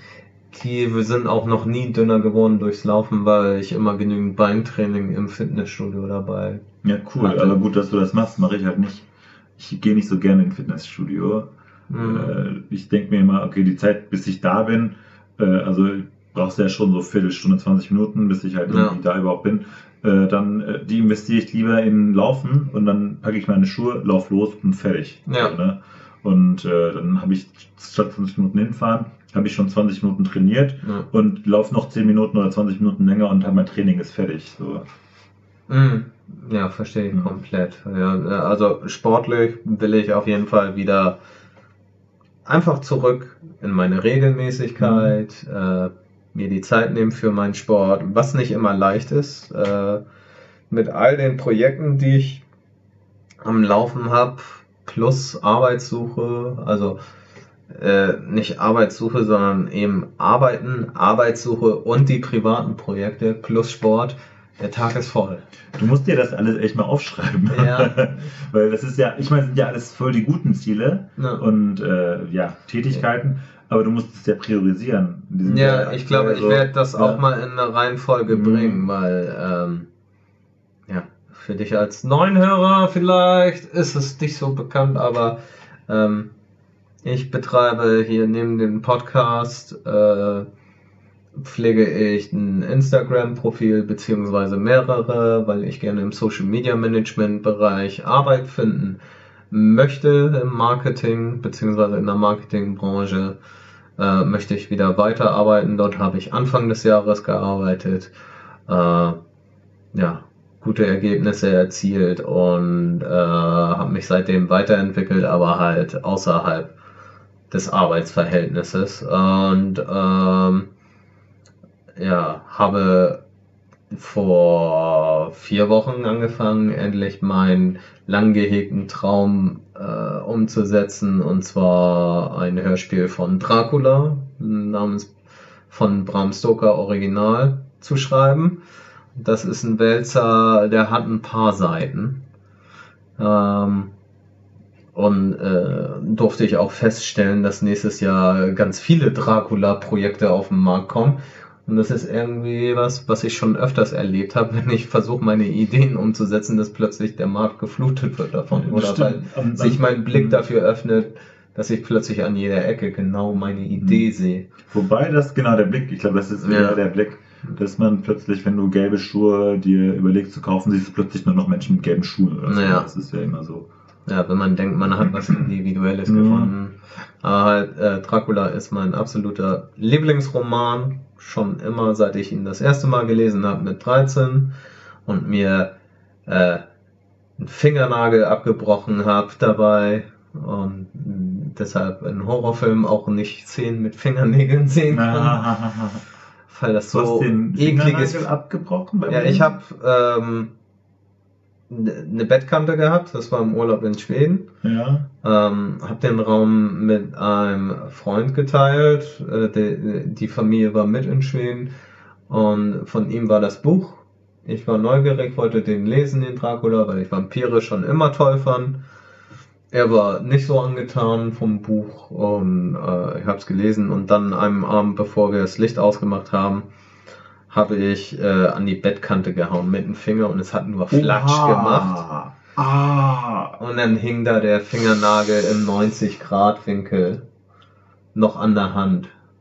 die sind auch noch nie dünner geworden durchs Laufen, weil ich immer genügend Beintraining im Fitnessstudio dabei.
Ja, cool,
Hatte.
aber gut, dass du das machst, mache ich halt nicht. Ich gehe nicht so gerne ins Fitnessstudio.
Mhm.
Äh, ich denke mir immer, okay, die Zeit, bis ich da bin, äh, also brauchst du ja schon so Viertelstunde, zwanzig Minuten, bis ich halt
Ja.
irgendwie da überhaupt bin. Äh, dann äh, die investiere ich lieber in Laufen und dann packe ich meine Schuhe, lauf los und fertig.
Ja.
So, ne? Und äh, dann habe ich statt zwanzig Minuten hinfahren, habe ich schon zwanzig Minuten trainiert
Ja.
und laufe noch zehn Minuten oder zwanzig Minuten länger und mein Training ist fertig. So.
Mhm. Ja, verstehe ich
Mhm.
komplett. Ja, also sportlich will ich auf jeden Fall wieder einfach zurück in meine Regelmäßigkeit, äh, mir die Zeit nehmen für meinen Sport, was nicht immer leicht ist. Äh, mit all den Projekten, die ich am Laufen habe, plus Arbeitssuche, also äh, nicht Arbeitssuche, sondern eben Arbeiten, Arbeitssuche und die privaten Projekte plus Sport. Der Tag ist voll.
Du musst dir das alles echt mal aufschreiben.
Ja.
Weil das ist ja, ich meine, sind ja alles voll die guten Ziele
Ja.
und äh, ja, Tätigkeiten, aber du musst es ja priorisieren. Die sind
Ja, ich glaube, ich
so-
werde das
ja.
auch mal in eine Reihenfolge
Mhm.
bringen, weil ähm, ja, für dich als neuen Hörer vielleicht ist es nicht so bekannt, aber ähm, ich betreibe hier neben dem Podcast äh, pflege ich ein Instagram-Profil beziehungsweise mehrere, weil ich gerne im Social Media Management Bereich Arbeit finden möchte im Marketing beziehungsweise in der Marketingbranche. Äh, möchte ich wieder weiterarbeiten. Dort habe ich Anfang des Jahres gearbeitet. Äh, ja, gute Ergebnisse erzielt und äh, habe mich seitdem weiterentwickelt, aber halt außerhalb des Arbeitsverhältnisses. Und ähm, ja, habe vor vier Wochen angefangen, endlich meinen lang gehegten Traum äh, umzusetzen, und zwar ein Hörspiel von Dracula namens von Bram Stoker Original zu schreiben. Das ist ein Wälzer, der hat ein paar Seiten. Ähm, und äh, durfte ich auch feststellen, dass nächstes Jahr ganz viele Dracula-Projekte auf den Markt kommen. Und das ist irgendwie was, was ich schon öfters erlebt habe, wenn ich versuche, meine Ideen umzusetzen, dass plötzlich der Markt geflutet wird davon.
Das
Oder
stimmt.
weil
Und-
sich mein Blick
Mhm.
dafür öffnet, dass ich plötzlich an jeder Ecke genau meine Idee
Mhm.
sehe.
Wobei das genau der Blick, ich glaube, das ist wieder
Ja.
der Blick, dass man plötzlich, wenn du gelbe Schuhe dir überlegst zu kaufen, siehst du plötzlich nur noch Menschen mit gelben Schuhen oder so.
Ja.
Das ist ja immer so.
Ja, wenn man denkt, man hat was Individuelles
Mhm.
gefunden. Aber halt, äh, Dracula ist mein absoluter Lieblingsroman. Schon immer, seit ich ihn das erste Mal gelesen habe mit dreizehn und mir äh, einen Fingernagel abgebrochen habe dabei. Und mh, deshalb in Horrorfilmen auch nicht Szenen mit Fingernägeln sehen kann.
Na,
Weil das
du hast
so
den
ekliges.
Fingernagel abgebrochen beim
Ja,
Lesen?
ich habe ähm, eine Bettkante gehabt, das war im Urlaub in Schweden.
Ja.
Ähm, habe den Raum mit einem Freund geteilt. Äh, die, die Familie war mit in Schweden und von ihm war das Buch. Ich war neugierig, wollte den lesen, den Dracula, weil ich Vampire schon immer toll fand. Er war nicht so angetan vom Buch und äh, ich habe es gelesen und dann einem Abend, bevor wir das Licht ausgemacht haben, habe ich äh, an die Bettkante gehauen mit dem Finger und es hat nur Flatsch
Oha.
gemacht.
Ah.
Und dann hing da der Fingernagel im neunzig Grad Winkel noch an der Hand.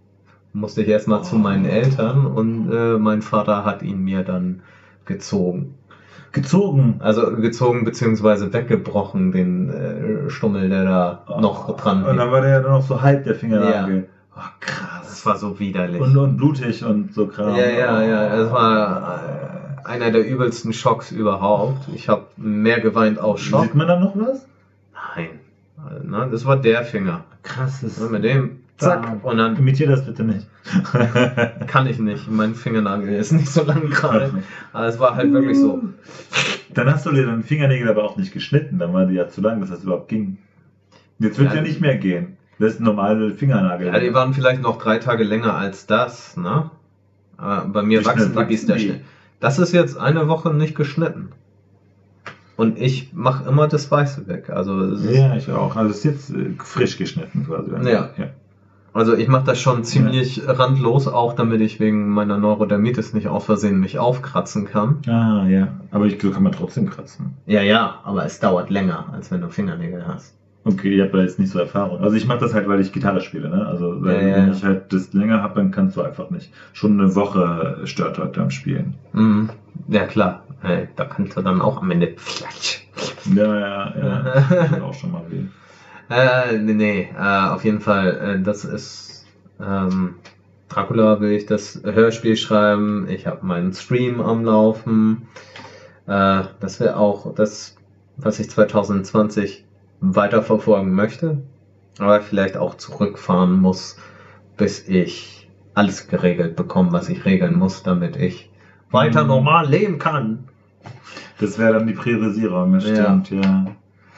musste ich erstmal zu meinen Eltern und äh, mein Vater hat ihn mir dann gezogen.
Gezogen?
Also gezogen bzw. weggebrochen, den äh, Stummel, der da oh, noch dran
Und dann war der ja noch so halb, der Fingernagel.
Ja.
Oh, krass.
Das war so widerlich.
Und, und blutig und so krass.
Ja, ja, ja. Das war äh, einer der übelsten Schocks überhaupt. Ich habe mehr geweint aus Schock.
Sieht man da noch was?
Nein. Na, das war der Finger.
Krass. Das
und mit dem, zack. Und dann.
Imitier das bitte nicht.
Kann ich nicht. Mein Fingernagel ist nicht so lang gerade. Aber es war halt wirklich so.
Dann hast du dir deinen Fingernägel aber auch nicht geschnitten. Dann war die ja zu lang, dass das überhaupt ging. Jetzt wird ja, ja nicht mehr gehen. Das ist ein normaler Fingernagel.
Ja, die waren vielleicht noch drei Tage länger als das, ne? Aber bei mir wachsen die Biester schnell. Das ist jetzt eine Woche nicht geschnitten. Und ich mache immer das Weiße weg. Also es ist
ja, ich auch. Also es ist jetzt äh, frisch geschnitten quasi.
Ja. ja. Also ich mache das schon ziemlich ja. randlos, auch damit ich wegen meiner Neurodermitis nicht aus Versehen mich aufkratzen kann.
Ah, ja. Aber ich so kann man trotzdem kratzen.
Ja, ja, aber es dauert länger, als wenn du Fingernägel hast.
Okay, ich habe da jetzt nicht so Erfahrung. Also ich mache das halt, weil ich Gitarre spiele, ne? Also weil,
ja,
wenn
ja.
ich halt das länger habe, dann kannst du einfach nicht. Schon eine Woche stört heute am Spielen.
Mhm. Ja klar, hey, da kannst du dann auch am Ende.
Ja, ja, ja. Das tut auch schon mal weh.
Äh, nee, nee, äh, auf jeden Fall, äh, das ist ähm, Dracula will ich das Hörspiel schreiben, ich habe meinen Stream am Laufen. Äh, das wäre auch das, was ich zwanzig zwanzig weiterverfolgen möchte, aber vielleicht auch zurückfahren muss, bis ich alles geregelt bekomme, was ich regeln muss, damit ich weiter normal leben kann.
Das wäre dann die Priorisierung, das stimmt, ja. ja.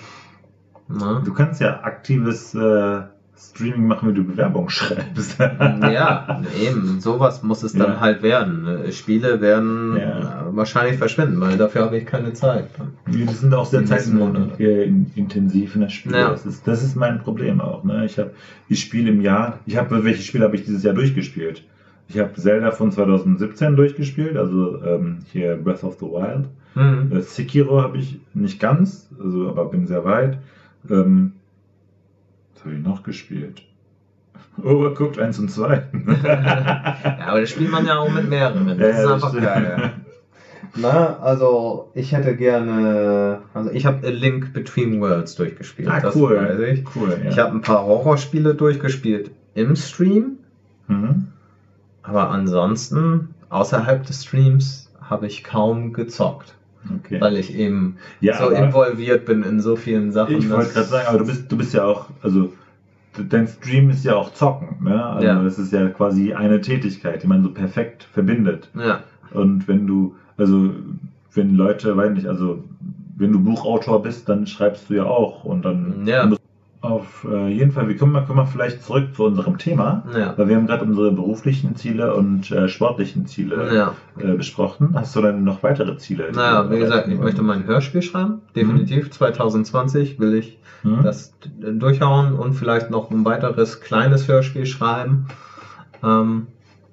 Na?
Du kannst ja aktives äh, Streaming machen, wie du Bewerbung schreibst.
Ja, eben, sowas muss es dann
ja.
halt werden. Spiele werden
ja.
wahrscheinlich verschwinden, weil dafür habe ich keine Zeit.
Die sind auch sehr zeitintensiv in der Spiele.
Ja.
Das, ist, das ist mein Problem auch. Ne? Ich habe ich spiele im Jahr, ich habe welche Spiele habe ich dieses Jahr durchgespielt? Ich habe Zelda von zwanzig siebzehn durchgespielt, also ähm, hier Breath of the Wild.
Mhm.
Äh, Sekiro habe ich nicht ganz, also aber bin sehr weit. Ähm, was habe ich noch gespielt? Overcooked eins und zwei.
Ja, aber das spielt man ja auch mit mehreren. Das
ja,
ist
ja,
einfach
das
geil. Na, also ich hätte gerne, also ich habe A Link Between Worlds durchgespielt.
Ah,
das
cool.
weiß ich.
cool ja.
Ich habe ein paar Horrorspiele durchgespielt im Stream,
mhm.
aber ansonsten außerhalb des Streams habe ich kaum gezockt.
Okay.
Weil ich eben
ja,
so involviert bin in so vielen Sachen.
Ich wollte gerade sagen, aber du bist, du bist ja auch, also dein Stream ist ja auch Zocken, ne? Also
ja.
das ist ja quasi eine Tätigkeit, die man so perfekt verbindet.
Ja.
Und wenn du, also wenn Leute, weiß nicht, also wenn du Buchautor bist, dann schreibst du ja auch und dann
ja.
musst auf äh, jeden Fall, wir kommen mal, kommen mal vielleicht zurück zu unserem Thema,
ja.
weil wir haben gerade unsere beruflichen Ziele und äh, sportlichen Ziele
ja.
äh, besprochen. Hast du dann noch weitere Ziele?
Naja, wie gesagt, ich möchte mein Hörspiel schreiben, definitiv. Mhm. zwanzig zwanzig will ich mhm. das durchhauen und vielleicht noch ein weiteres kleines Hörspiel schreiben. Ähm,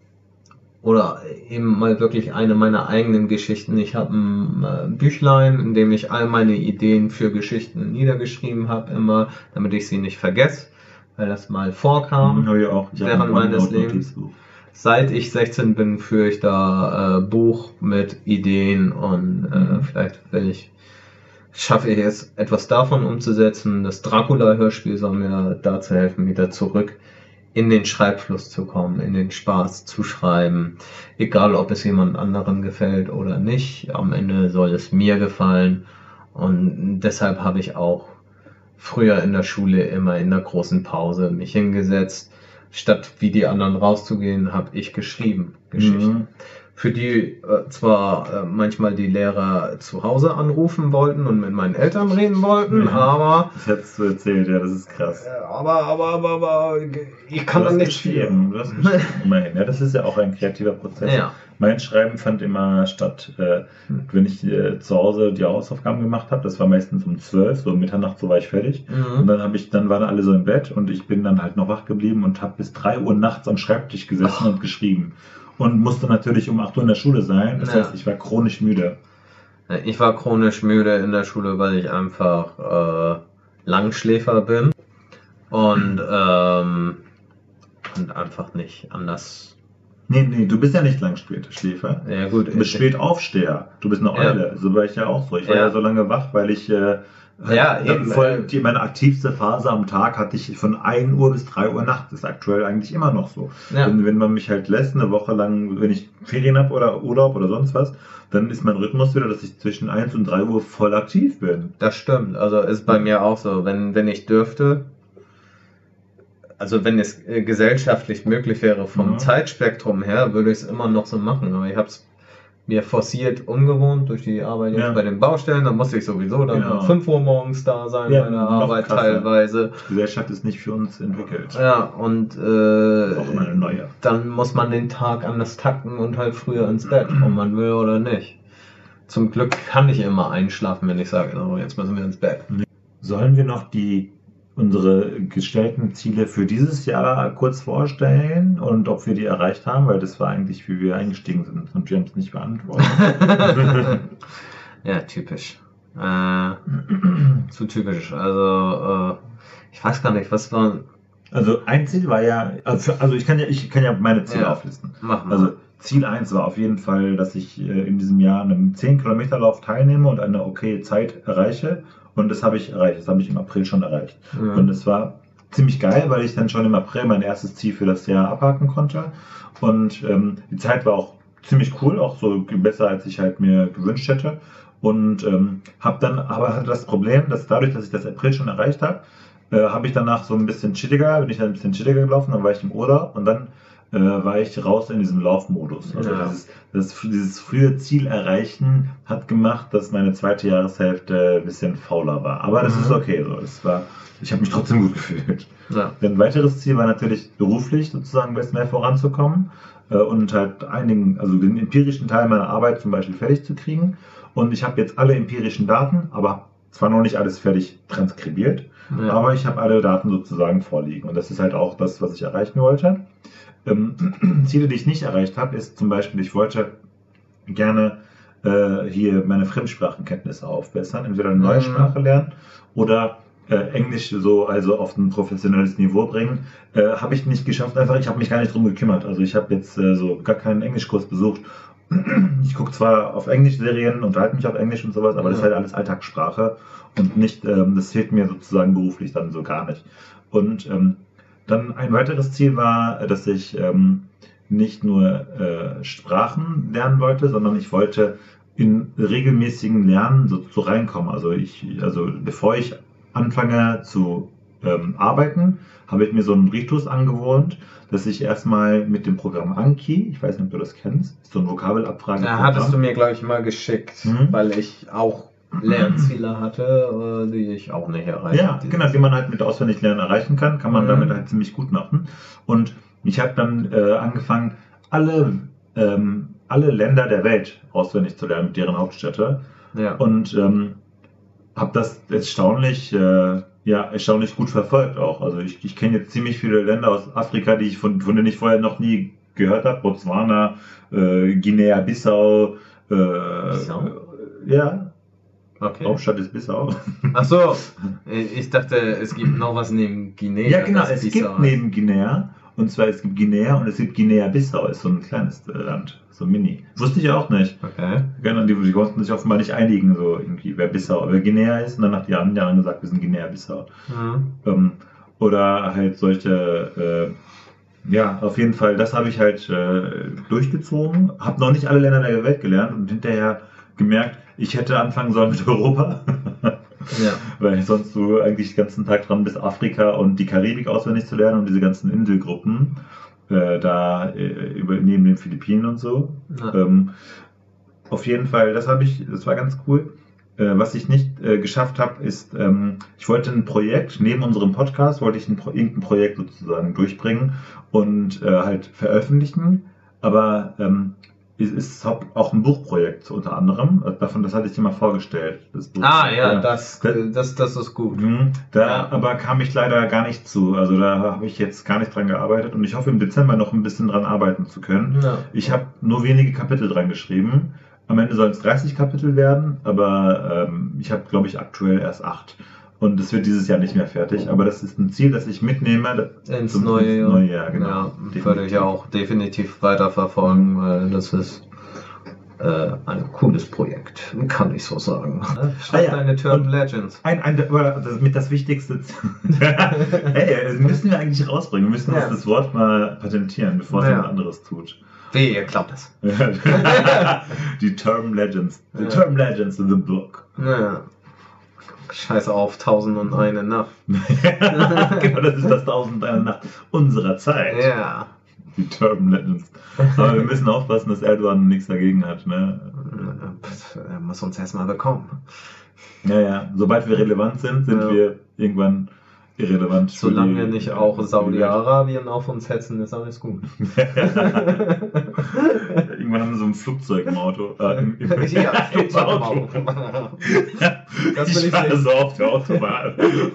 Oder eben mal wirklich eine meiner eigenen Geschichten. Ich habe ein äh, Büchlein, in dem ich all meine Ideen für Geschichten niedergeschrieben habe, immer, damit ich sie nicht vergesse, weil das mal vorkam
mhm, ja auch. Ich
während meines Lebens. Seit ich sechzehn bin, führe ich da äh, Buch mit Ideen und äh, mhm. vielleicht will ich, schaffe ich es, etwas davon umzusetzen. Das Dracula-Hörspiel soll mir dazu helfen, wieder zurück in den Schreibfluss zu kommen, in den Spaß zu schreiben, egal ob es jemand anderen gefällt oder nicht, am Ende soll es mir gefallen und deshalb habe ich auch früher in der Schule immer in der großen Pause mich hingesetzt, statt wie die anderen rauszugehen, habe ich geschrieben, Geschichten. Mhm. Für die äh, zwar äh, manchmal die Lehrer zu Hause anrufen wollten und mit meinen Eltern reden wollten, ja, aber...
Das hättest du erzählt, ja, das ist krass.
Äh, aber, aber, aber, aber, ich kann dann nicht
schreiben. Du hast geschrieben, immerhin. Ja, das ist ja auch ein kreativer Prozess.
Ja.
Mein Schreiben fand immer statt, äh, wenn ich äh, zu Hause die Hausaufgaben gemacht habe, das war meistens um zwölf, so um Mitternacht, so war ich fertig. Mhm. Und dann habe ich, dann waren alle so im Bett und ich bin dann halt noch wach geblieben und habe bis drei Uhr nachts am Schreibtisch gesessen oh. und geschrieben. Und musste natürlich um acht Uhr in der Schule sein. Das ja. heißt, ich war chronisch müde.
Ich war chronisch müde in der Schule, weil ich einfach äh, Langschläfer bin. Und ähm, Abend einfach nicht anders.
Nee, nee, du bist ja nicht Langschläfer.
Ja, gut.
Du bist Spätaufsteher. Du bist eine Eule. Ja. So war ich ja auch so. Ich war ja, ja so lange wach, weil ich äh,
ja, eben,
voll, die, meine aktivste Phase am Tag hatte ich von ein Uhr bis drei Uhr nachts. Das ist aktuell eigentlich immer noch so. Ja. Wenn, wenn man mich halt lässt, eine Woche lang, wenn ich Ferien habe oder Urlaub oder sonst was, dann ist mein Rhythmus wieder, dass ich zwischen eins und drei Uhr voll aktiv bin.
Das stimmt. Also ist bei mir auch so. Wenn, wenn ich dürfte, also wenn es äh, gesellschaftlich möglich wäre vom mhm. Zeitspektrum her, würde ich es immer noch so machen. Aber ich habe es mir forciert ungewohnt durch die Arbeit jetzt ja. bei den Baustellen. Da musste ich sowieso dann genau. um fünf Uhr morgens da sein ja, bei der Arbeit krasser. Teilweise.
Die Gesellschaft ist nicht für uns entwickelt.
Ja, und äh,
auch immer eine neue.
Dann muss man den Tag anders takten und halt früher ins Bett, ob man will oder nicht. Zum Glück kann ich immer einschlafen, wenn ich sage, oh, jetzt müssen wir ins Bett.
Sollen wir noch die unsere gestellten Ziele für dieses Jahr kurz vorstellen und ob wir die erreicht haben, weil das war eigentlich, wie wir eingestiegen sind und wir haben es nicht beantwortet.
Ja, typisch. Äh, zu typisch. Also, äh, ich weiß gar nicht, was war...
Also ein Ziel war ja, also, für, also ich kann ja, ich kann ja meine Ziele ja, auflisten.
Mach mal.
Also Ziel eins war auf jeden Fall, dass ich äh, in diesem Jahr an einem zehn Kilometer Lauf teilnehme und eine okaye Zeit erreiche. Und das habe ich erreicht. Das habe ich im April schon erreicht. Ja. Und es war ziemlich geil, weil ich dann schon im April mein erstes Ziel für das Jahr abhaken konnte. Und ähm, die Zeit war auch ziemlich cool, auch so besser, als ich halt mir gewünscht hätte. Und ähm, habe dann aber hatte das Problem, dass dadurch, dass ich das April schon erreicht habe, äh, habe ich danach so ein bisschen chilliger, bin ich dann ein bisschen chilliger gelaufen, dann war ich im Urlaub und dann äh, war ich raus in diesem Laufmodus. Also
ja.
dieses, das, dieses frühe Ziel erreichen hat gemacht, dass meine zweite Jahreshälfte ein bisschen fauler war. Aber das mhm. ist okay. So. Das war, ich habe mich trotzdem gut gefühlt.
Ja.
Ein weiteres Ziel war natürlich beruflich sozusagen ein bisschen mehr voranzukommen äh, und halt einigen, also den empirischen Teil meiner Arbeit zum Beispiel fertig zu kriegen. Und ich habe jetzt alle empirischen Daten, aber zwar noch nicht alles fertig transkribiert, ja. aber ich habe alle Daten sozusagen vorliegen. Und das ist halt auch das, was ich erreichen wollte. Ähm, Ziele, die ich nicht erreicht habe, ist zum Beispiel, ich wollte gerne äh, hier meine Fremdsprachenkenntnisse aufbessern, entweder eine neue mhm. Sprache lernen oder äh, Englisch so also auf ein professionelles Niveau bringen. Äh, habe ich nicht geschafft, einfach, ich habe mich gar nicht drum gekümmert. Also ich habe jetzt äh, so gar keinen Englischkurs besucht. Ich gucke zwar auf Englisch-Serien, unterhalte mich auf Englisch und sowas, aber ja. das ist halt alles Alltagssprache und nicht, ähm, das fehlt mir sozusagen beruflich dann so gar nicht. Und ähm, dann ein weiteres Ziel war, dass ich ähm, nicht nur äh, Sprachen lernen wollte, sondern ich wollte in regelmäßigen Lernen so, so reinkommen. Also ich, also bevor ich anfange zu ähm, arbeiten, habe ich mir so einen Ritus angewohnt, dass ich erstmal mit dem Programm Anki, ich weiß nicht, ob du das kennst, ist so ein Vokabelabfrage.
Da hattest du mir, glaube ich, mal geschickt, mhm. weil ich auch Lernziele hatte, die ich auch nicht erreicht habe.
Ja, genau, die man halt mit auswendig lernen erreichen kann, kann man mhm. damit halt ziemlich gut machen. Und ich habe dann äh, angefangen, alle, ähm, alle Länder der Welt auswendig zu lernen, mit deren Hauptstädte.
Ja.
Und ähm, habe das erstaunlich, äh, ja, erstaunlich gut verfolgt auch. Also ich, ich kenne jetzt ziemlich viele Länder aus Afrika, die ich von, von denen ich vorher noch nie gehört habe. Botswana, äh, Guinea-Bissau. Äh,
Bissau?
Ja.
Okay.
Hauptstadt ist Bissau.
Ach so, ich dachte, es gibt noch was neben Guinea.
Ja, genau, es Bissau gibt neben Guinea, und zwar es gibt Guinea und es gibt Guinea-Bissau, ist so ein kleines Land, so mini. Wusste ich auch nicht.
Okay.
Genau, die, die konnten sich offenbar nicht einigen, so irgendwie, wer Bissau, wer Guinea ist, und dann nach die anderen Jahren gesagt, wir sind Guinea-Bissau.
Mhm.
Ähm, oder halt solche, äh, ja, auf jeden Fall, das habe ich halt äh, durchgezogen, habe noch nicht alle Länder der Welt gelernt und hinterher gemerkt, ich hätte anfangen sollen mit Europa,
ja.
weil sonst du eigentlich den ganzen Tag dran bist, Afrika und die Karibik auswendig zu lernen und diese ganzen Inselgruppen, äh, da äh, über, neben den Philippinen und so.
Ja.
Ähm, auf jeden Fall, das habe ich, das war ganz cool. Äh, was ich nicht äh, geschafft habe, ist, ähm, ich wollte ein Projekt, neben unserem Podcast, wollte ich ein Pro- irgendein Projekt sozusagen durchbringen und äh, halt veröffentlichen, aber ähm, es ist auch ein Buchprojekt unter anderem. Davon, das hatte ich dir mal vorgestellt. Das Buch.
Ah ja, ja. Das, das, das ist gut.
Da
ja.
aber kam ich leider gar nicht zu. Also da habe ich jetzt gar nicht dran gearbeitet und ich hoffe im Dezember noch ein bisschen dran arbeiten zu können.
Ja.
Ich habe nur wenige Kapitel dran geschrieben. Am Ende sollen es dreißig Kapitel werden, aber ähm, ich habe, glaube ich, aktuell erst acht. Und es wird dieses Jahr nicht mehr fertig, aber das ist ein Ziel, das ich mitnehme
Ins
zum-
neue Jahr.
neue Jahr. Genau.
Ja,
Definitiv.
würde ich auch definitiv weiterverfolgen, weil das ist äh, ein cooles Projekt, kann ich so sagen. Schreib
Ah ja,
deine Turtle
und-
Legends.
Ein, ein, das mit das Wichtigste. Hey, das müssen wir eigentlich rausbringen. Wir müssen
Ja.
uns das Wort mal patentieren, bevor es
Ja.
jemand anderes tut.
Wie, ihr glaubt das?
Die Term Legends. The
Ja.
Term Legends in the book.
Naja. Scheiß auf tausend und eine Nacht.
Genau, das ist das Tausend eine Nacht unserer Zeit.
Ja.
Die Term Legends. Aber wir müssen aufpassen, dass Erdogan nichts dagegen hat. Ne?
Er muss uns erstmal bekommen.
Ja, ja. Sobald wir relevant sind, sind
Ja.
wir irgendwann irrelevant. für
Solange
die-
nicht auch
für die
Saudi-Arabien auf uns hetzen, ist alles gut.
Welt. Irgendwann haben wir so ein Flugzeug im Auto. Äh, im, im,
Ja,
im Auto.
Das
ich
will ich
fahre
sehen.
so auf der Autobahn.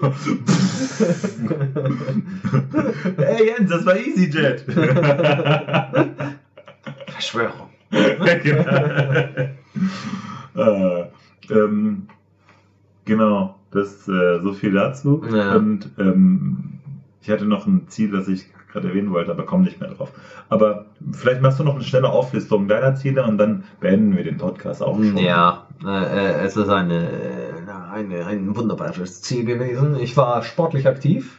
Hey Jens, das war EasyJet.
Verschwörung.
äh, ähm, genau, das äh, so viel dazu.
Ja.
Und ähm, ich hatte noch ein Ziel, das ich gerade erwähnen wollte, aber komme nicht mehr drauf. Aber vielleicht machst du noch eine schnelle Auflistung deiner Ziele und dann beenden wir den Podcast auch schon.
Ja, äh, es ist eine, eine, ein wunderbares Ziel gewesen. Ich war sportlich aktiv,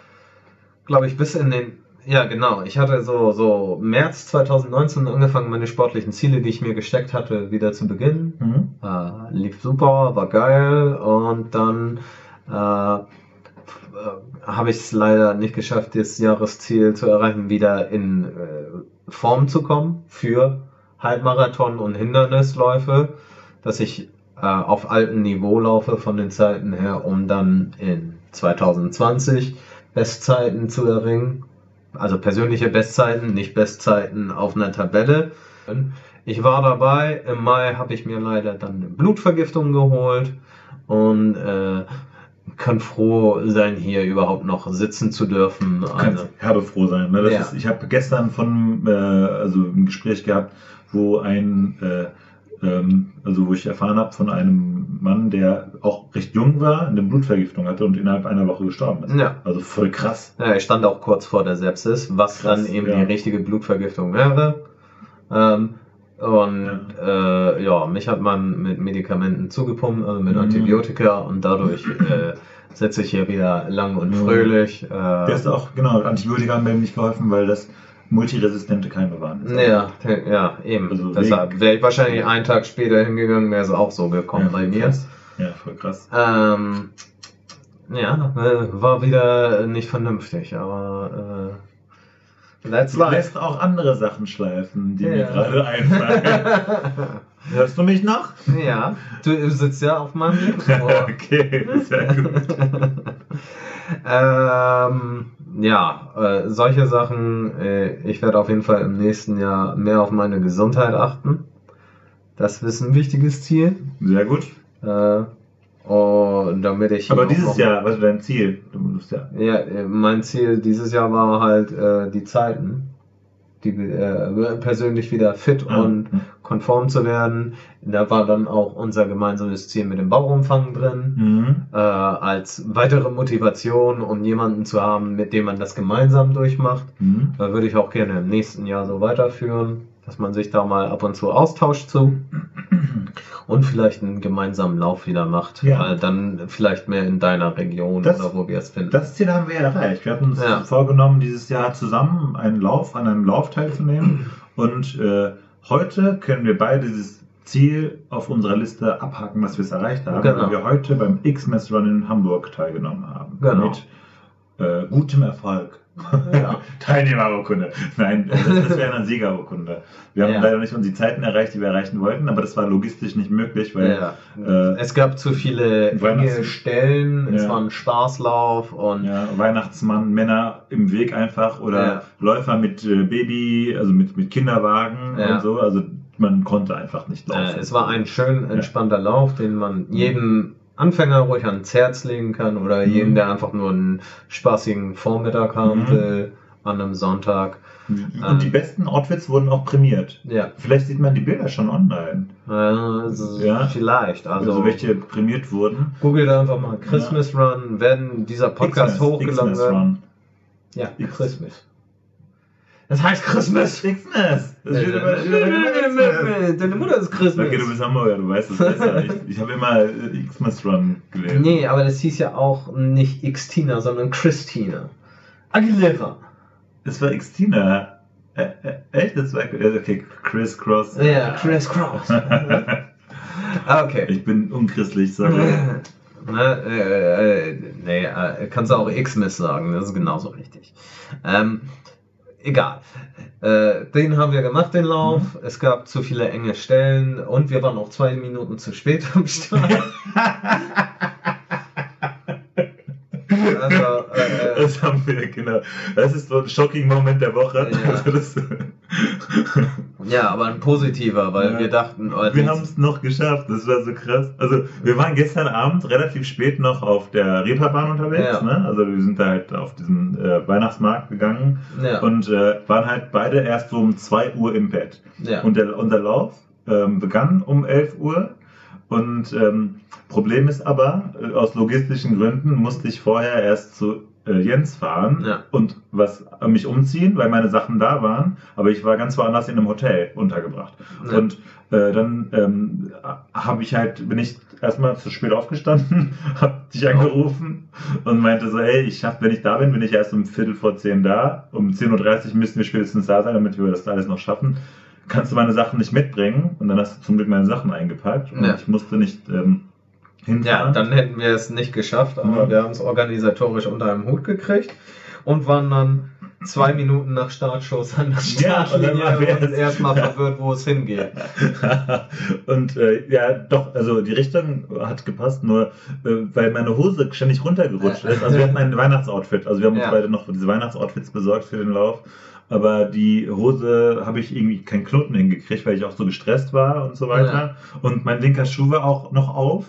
glaube ich, bis in den, ja genau, ich hatte so, so März zwanzig neunzehn angefangen, meine sportlichen Ziele, die ich mir gesteckt hatte, wieder zu beginnen.
Mhm.
Äh, lief super, war geil und dann äh, habe ich es leider nicht geschafft, das Jahresziel zu erreichen, wieder in äh, Form zu kommen für Halbmarathon und Hindernisläufe, dass ich äh, auf altem Niveau laufe von den Zeiten her, um dann in zwanzig zwanzig Bestzeiten zu erringen. Also persönliche Bestzeiten, nicht Bestzeiten auf einer Tabelle. Ich war dabei, im Mai habe ich mir leider dann eine Blutvergiftung geholt und äh, kann froh sein, hier überhaupt noch sitzen zu dürfen.
Du kannst herbe froh sein. Ne? Das
Ja.
ist, ich habe gestern von äh, also ein Gespräch gehabt, wo ein äh, ähm, also wo ich erfahren habe von einem Mann, der auch recht jung war, eine Blutvergiftung hatte und innerhalb einer Woche gestorben ist.
Ja.
Also voll krass.
Ja, ich stand auch kurz vor der Sepsis, was
Krass,
dann eben
ja.
die richtige Blutvergiftung wäre. Ähm, und ja. Äh, ja, mich hat man mit Medikamenten zugepumpt, also mit
Mhm.
Antibiotika und dadurch äh, sitze ich hier wieder lang und
Mhm.
fröhlich. Äh,
Der ist auch, genau, Antibiotika haben mir nicht geholfen, weil das multiresistente Keime waren.
ja, te- ja, eben.
Also
Deshalb wäre ich wahrscheinlich einen Tag später hingegangen, wäre es auch so gekommen
Ja,
bei
voll
mir.
krass. Ja, voll krass.
Ähm, ja, äh, war wieder nicht vernünftig, aber äh, that's
Du lässt auch andere Sachen schleifen, die mir
Ja.
gerade einfallen. Hörst du mich noch?
Ja, du sitzt ja auf meinem Mikrofon.
Okay, sehr gut.
ähm, ja, äh, solche Sachen. Äh, ich werde auf jeden Fall im nächsten Jahr mehr auf meine Gesundheit achten. Das ist ein wichtiges Ziel.
Sehr gut.
Äh, und damit ich.
Aber
auch
dieses
noch-
Jahr, was ist dein Ziel? Du musst ja.
Ja, äh, mein Ziel dieses Jahr war halt äh, die Zeiten, die äh, persönlich wieder fit
Ah,
und
hm.
konform zu werden. Da war dann auch unser gemeinsames Ziel mit dem Bauumfang drin,
Mhm.
äh, als weitere Motivation, um jemanden zu haben, mit dem man das gemeinsam durchmacht.
Mhm.
Da würde ich auch gerne im nächsten Jahr so weiterführen, dass man sich da mal ab und zu austauscht zu und vielleicht einen gemeinsamen Lauf wieder macht.
Ja.
Äh, dann vielleicht mehr in deiner Region
Das-
oder wo wir es finden.
Das Ziel haben wir erreicht. Wir hatten uns
Ja.
vorgenommen, dieses Jahr zusammen einen Lauf, an einem Lauf teilzunehmen. Und äh, heute können wir beide dieses Ziel auf unserer Liste abhaken, dass wir es erreicht haben,
Genau.
weil wir heute beim X-Mess Run in Hamburg teilgenommen haben.
Genau.
Mit äh, gutem Erfolg.
Ja.
Teilnehmerurkunde. Nein, das, das wäre eine Siegerurkunde. Wir haben
Ja.
leider nicht unsere Zeiten erreicht, die wir erreichen wollten, aber das war logistisch nicht möglich, weil
Ja.
äh,
Es gab zu viele enge
Weihnachts-
Stellen, es
Ja.
war ein Spaßlauf und
ja, Weihnachtsmann, Männer im Weg einfach oder
Ja.
Läufer mit äh, Baby, also mit, mit Kinderwagen
Ja.
und so. Also man konnte einfach nicht laufen.
äh, es war ein schön entspannter Lauf, den man jedem Anfänger ruhig ans Herz legen kann oder
Mhm.
jedem, der einfach nur einen spaßigen Vormittag haben
Mhm.
will an einem Sonntag.
Und
Ähm,
die besten Outfits wurden auch prämiert.
Ja,
Vielleicht sieht man die Bilder schon online.
äh, s-
Ja.
vielleicht.
Also,
Also,
welche prämiert wurden.
googelt einfach mal Christmas Run, wenn dieser Podcast
Xmas,
hochgeladen
Xmas
wird.
Run.
Ja,
X-
Christmas. Das heißt Christmas.
Xmas! Das ist wieder bei- wieder bei Xmas.
Deine Mutter ist Christmas.
Okay, du bist Hamburger, du weißt es besser. Ich, ich habe immer äh, Xmas Run gelesen.
Nee, aber das hieß ja auch nicht Xtina, sondern Christina Aguilera.
Das war Xtina. Äh, äh, echt? Das war äh, okay, Chris Cross.
Ja, Chris Cross. Okay.
Ich bin unchristlich, sorry.
Ne, äh, äh, nee, äh, kannst du auch Xmas sagen, das ist genauso richtig. Ähm, egal. Äh, den haben wir gemacht, den Lauf.
Mhm.
Es gab zu viele enge Stellen und wir waren auch zwei Minuten zu spät am Start. Also, äh,
Das haben wir, genau. Das ist so ein shocking Moment der Woche.
Ja.
Also das,
ja, aber ein positiver, weil
Ja.
wir dachten, oh,
wir haben es noch geschafft, das war so krass. Also wir waren gestern Abend relativ spät noch auf der Reeperbahn unterwegs.
Ja.
Ne? Also wir sind da halt auf diesen äh, Weihnachtsmarkt gegangen
ja,
und äh, waren halt beide erst so um zwei Uhr im Bett.
ja,
Und der, unser Lauf ähm, begann um elf Uhr. Und ähm, Problem ist aber, äh, aus logistischen Gründen musste ich vorher erst zu äh, Jens fahren
Ja.
und was äh, mich umziehen, weil meine Sachen da waren. Aber ich war ganz woanders in einem Hotel untergebracht.
Ja.
Und äh, dann ähm, habe ich halt, bin ich erstmal zu spät aufgestanden, hab dich angerufen und meinte so, hey, ich schaff, wenn ich da bin, bin ich erst um Viertel vor zehn da. Um zehn Uhr dreißig müssen wir spätestens da sein, damit wir das alles noch schaffen. Kannst du meine Sachen nicht mitbringen? Und dann hast du zum Glück meine Sachen eingepackt und
Ja.
ich musste nicht ähm,
ja,
hinfahren.
dann hätten wir es nicht geschafft, aber
Mhm.
wir haben es organisatorisch unter einem Hut gekriegt und waren dann zwei Minuten nach Startschuss an der
Ja, und dann
Startlinie
waren wir
und
jetzt-
erstmal verwirrt, wo es hingeht.
Und äh, ja, doch, also die Richtung hat gepasst, nur äh, weil meine Hose ständig runtergerutscht ist. Also wir hatten ein Weihnachtsoutfit, also wir haben uns
Ja.
beide noch diese Weihnachtsoutfits besorgt für den Lauf. Aber die Hose habe ich irgendwie keinen Knoten hingekriegt, weil ich auch so gestresst war und so weiter. Und mein linker Schuh war auch noch auf.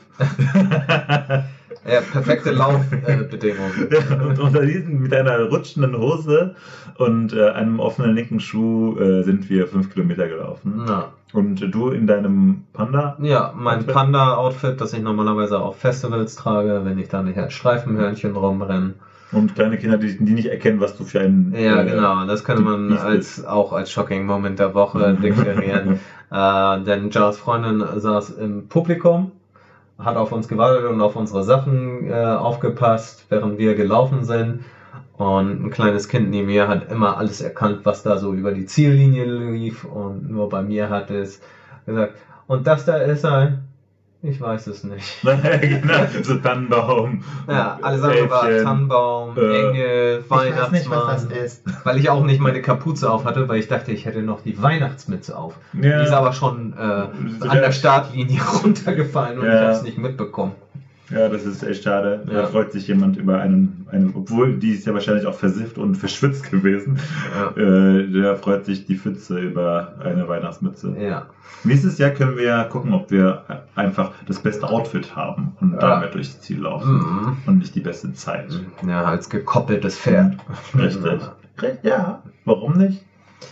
Ja, perfekte Laufbedingungen.
Ja, und unter diesen, mit einer rutschenden Hose und äh, einem offenen linken Schuh äh, sind wir fünf Kilometer gelaufen.
Ja.
Und du in deinem Panda?
Ja, mein
Outfit?
Panda-Outfit, das ich normalerweise auf Festivals trage, wenn ich da nicht als Streifenhörnchen rumrenne.
Und kleine Kinder, die, die nicht erkennen, was du für ein...
Ja,
äh,
genau, das könnte man
Biest
als, auch als Shocking Moment der Woche deklarieren. äh, denn Giles Freundin saß im Publikum, hat auf uns gewartet und auf unsere Sachen äh, aufgepasst, während wir gelaufen sind. Und ein kleines Kind neben mir hat immer alles erkannt, was da so über die Ziellinie lief. Und nur bei mir hat es gesagt, und das da ist ein... Ich weiß es nicht.
genau, so Tannenbaum.
Ja, alles andere war
Elfchen.
Tannenbaum,
Äh,
Engel, Weihnachtsmann.
ist.
Weil ich auch nicht meine Kapuze auf hatte, weil ich dachte, ich hätte noch die Weihnachtsmütze auf.
Ja.
Die ist aber schon äh, an der Startlinie runtergefallen und
Ja.
ich habe es nicht mitbekommen.
Ja, das ist echt schade.
Ja.
Da freut sich jemand über einen, einen, obwohl die ist ja wahrscheinlich auch versifft und verschwitzt gewesen.
Ja.
Äh, der freut sich die Pfütze über eine Weihnachtsmütze.
Ja.
Nächstes Jahr können wir gucken, ob wir einfach das beste Outfit haben und
Ja.
damit durchs Ziel laufen.
Mhm.
Und nicht die beste Zeit.
Ja, als gekoppeltes Pferd.
Richtig. Ja, warum nicht?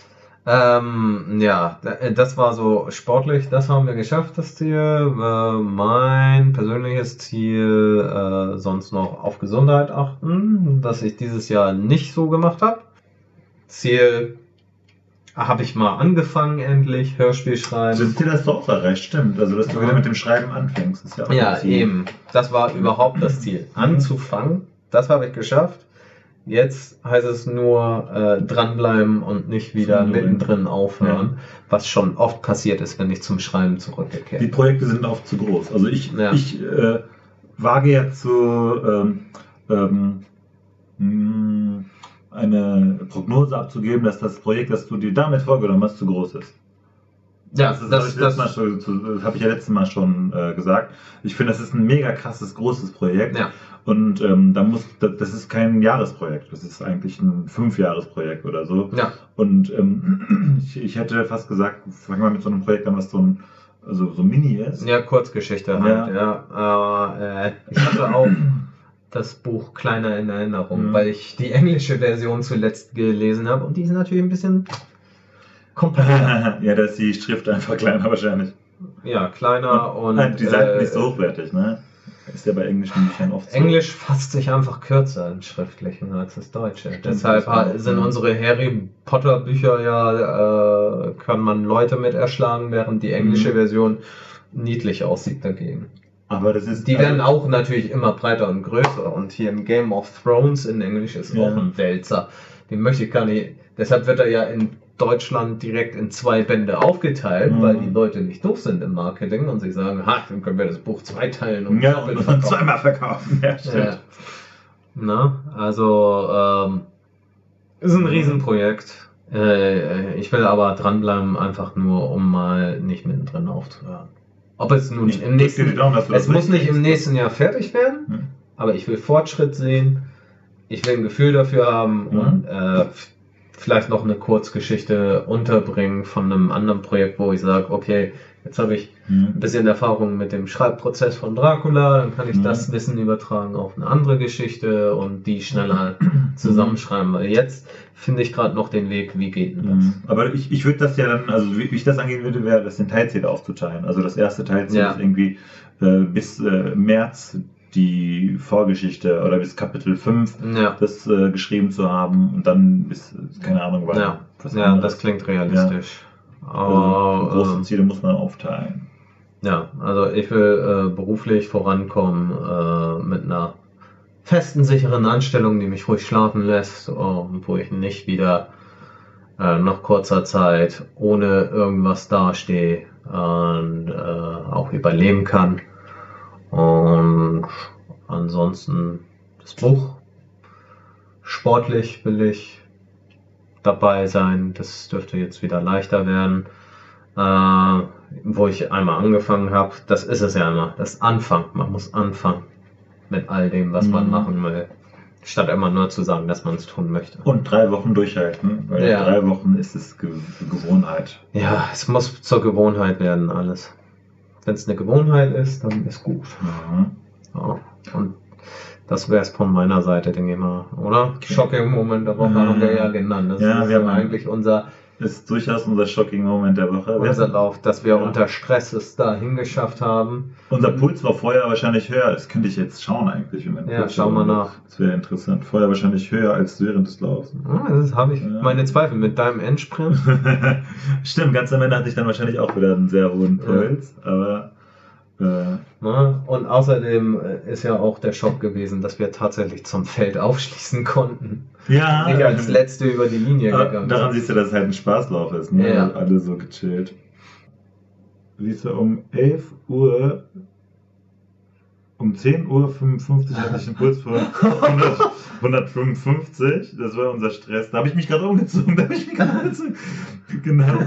Ähm, ja, da- das war so sportlich, das haben wir geschafft, das Ziel. Äh, mein persönliches Ziel, äh, sonst noch auf Gesundheit achten, was ich dieses Jahr nicht so gemacht habe. Ziel habe ich mal angefangen endlich, Hörspiel
Das
schreiben.
Ziel hast du auch erreicht, stimmt. Also, dass du wieder mit dem Schreiben anfängst. Ist ja, auch
Ja,
ein Ziel.
eben. Das war überhaupt das Ziel. Anzufangen, das habe ich geschafft. Jetzt heißt es nur äh, dranbleiben und nicht wieder
Zum Null.
mittendrin aufhören, was schon oft passiert ist, wenn ich zum Schreiben zurückgekehrt
Die
bin.
Projekte sind oft zu groß. Also ich,
Ja.
ich äh, wage ja zu ähm, ähm, mh, eine Prognose abzugeben, dass das Projekt, das du dir damit vorgenommen hast, zu groß ist.
Ja,
Das, ist,
das,
hab ich letztes Mal
das,
schon, zu- das habe ich ja letztes Mal schon äh, gesagt. Ich finde, das ist ein mega krasses, großes Projekt.
ja,
Und ähm, da muss, das, das ist kein Jahresprojekt, das ist eigentlich ein Fünfjahresprojekt oder so.
ja,
Und ähm, ich, ich hätte fast gesagt, fangen wir mit so einem Projekt an, was so ein also so mini ist.
ja, Kurzgeschichte halt, ja. Äh, äh, ich hatte auch das Buch kleiner in Erinnerung,
Mhm.
weil ich die englische Version zuletzt gelesen habe und die ist natürlich ein bisschen kompakter.
Ja, da ist die Schrift einfach kleiner wahrscheinlich.
Ja, kleiner und,
und die Seiten
äh,
nicht so hochwertig, ne? Ist ja bei englischen Büchern oft so.
Englisch fasst sich einfach kürzer im Schriftlichen als das Deutsche.
Stimmt,
Deshalb
das auch,
sind
ja.
unsere Harry Potter Bücher ja, äh, kann man Leute mit erschlagen, während die englische
Mhm.
Version niedlich aussieht dagegen.
Aber das ist.
Die
also-
werden auch natürlich immer breiter und größer und hier im Game of Thrones in Englisch ist
Ja.
auch ein Wälzer. Den möchte ich gar nicht. Deshalb wird er ja in Deutschland direkt in zwei Bände aufgeteilt,
Mhm.
weil die Leute nicht doof sind im Marketing und sie sagen, ha, dann können wir das Buch zweiteilen und
Ja,
doppelt
und
verkaufen.
zweimal verkaufen. Ja, stimmt.
Ja. Na, also ähm, ist ein Riesenprojekt. Äh, ich will aber dranbleiben, einfach nur, um mal nicht mittendrin aufzuhören. Ob es nun
Ich
im
drück dir die
nächsten,
Daumen, dass du
es
das
muss nicht im
hinkriegst.
nächsten Jahr fertig werden,
Hm.
aber ich will Fortschritt sehen. Ich will ein Gefühl dafür haben
Mhm.
und äh, f- vielleicht noch eine Kurzgeschichte unterbringen von einem anderen Projekt, wo ich sage, okay, jetzt habe ich ein
Hm.
bisschen Erfahrung mit dem Schreibprozess von Dracula, dann kann ich
Mhm.
das Wissen übertragen auf eine andere Geschichte und die schneller zusammenschreiben, weil jetzt finde ich gerade noch den Weg, wie geht denn das?
Mhm. Aber ich, ich würde das ja dann, also wie, wie ich das angehen würde, wäre das in Teilziele aufzuteilen. Also das erste Teilziel
Ja.
ist irgendwie äh, bis äh, März die Vorgeschichte oder bis Kapitel fünf
Ja,
das äh, geschrieben zu haben und dann bis, äh, keine Ahnung, wann.
ja,
was
ja
anderes.
das klingt realistisch.
Also,
Aber,
große
äh,
Ziele muss man aufteilen.
ja, also ich will äh, beruflich vorankommen äh, mit einer festen, sicheren Anstellung, die mich ruhig schlafen lässt und wo ich nicht wieder äh, nach kurzer Zeit ohne irgendwas dastehe und äh, auch überleben kann. Und ansonsten das Buch. Sportlich will ich dabei sein. Das dürfte jetzt wieder leichter werden. Äh, wo ich einmal angefangen habe, das ist es ja immer, das Anfang. Man muss anfangen mit all dem, was man
Mhm.
machen will. Statt immer nur zu sagen, dass man es tun möchte.
Und drei Wochen durchhalten, weil
Ja.
drei Wochen ist es Ge Gewohnheit.
Ja, es muss zur Gewohnheit werden, alles. Wenn es eine Gewohnheit ist, dann ist gut.
Mhm.
Ja. Und das wäre es von meiner Seite, denke ich mal, oder?
Okay.
Shocking Moment der Woche
Mhm.
haben wir ja genannt. Das
Ja,
ist
wir haben-
eigentlich unser,
Ist durchaus unser shocking Moment der Woche. Wir
unser
hatten-
Lauf, dass wir
Ja.
unter Stress es dahin geschafft haben.
Unser Puls war vorher wahrscheinlich höher. Das könnte ich jetzt schauen eigentlich. Wie mein
Ja,
Puls
schau mal
war.
nach.
Das wäre interessant. Vorher wahrscheinlich höher als während des Laufs.
Ja, das habe ich
Ja.
meine Zweifel mit deinem Endsprint.
Stimmt, ganz am Ende hatte ich dann wahrscheinlich auch wieder einen sehr hohen Puls. Aber äh,
Ne? Und außerdem äh, ist ja auch der Schock gewesen, dass wir tatsächlich zum Feld aufschließen konnten.
ja,
Nicht als Letzte über die Linie
aber
gegangen
daran
sind.
siehst du, dass es halt ein Spaßlauf ist. Ne?
Ja.
Alle so gechillt. Siehst du, um elf Uhr, um zehn Uhr fünfundfünfzig hatte ich einen Puls von hundert, hundertfünfundfünfzig. Das war unser Stress. Da habe ich mich gerade umgezogen. Da habe ich mich gerade umgezogen. Genau.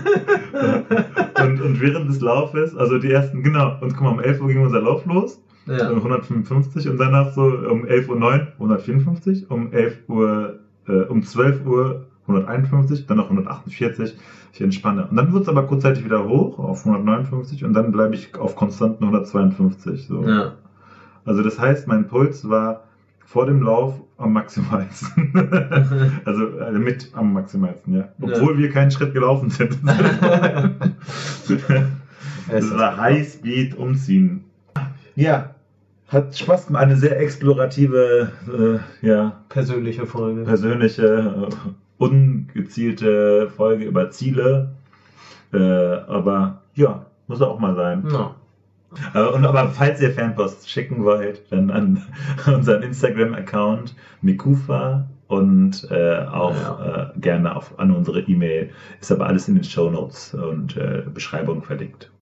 Und, und während des Laufes, also die ersten, genau, und guck mal, um elf Uhr ging unser Lauf los.
Ja.
Um hundertfünfundfünfzig und danach so um elf Uhr neun, hundertvierundfünfzig, um elf Uhr, äh, um zwölf Uhr hunderteinundfünfzig, dann noch hundertachtundvierzig. Ich entspanne. Und dann wird es aber kurzzeitig wieder hoch auf hundertneunundfünfzig und dann bleibe ich auf konstanten hundertzweiundfünfzig. So.
Ja.
Also das heißt, mein Puls war vor dem Lauf am maximalsten. also äh, mit am maximalsten, ja. Obwohl wir keinen Schritt gelaufen sind. Das war Highspeed umziehen. Ja, hat Spaß gemacht. Eine sehr explorative, äh, ja,
Persönliche Folge.
persönliche, äh, ungezielte Folge über Ziele. Äh, aber ja, muss auch mal sein.
Ja.
Äh, und aber falls ihr Fanpost schicken wollt, dann an unseren Instagram-Account Mikufa und äh, auch
Ja.
äh, gerne auf, an unsere E-Mail. Ist aber alles in den Shownotes und äh, Beschreibung verlinkt.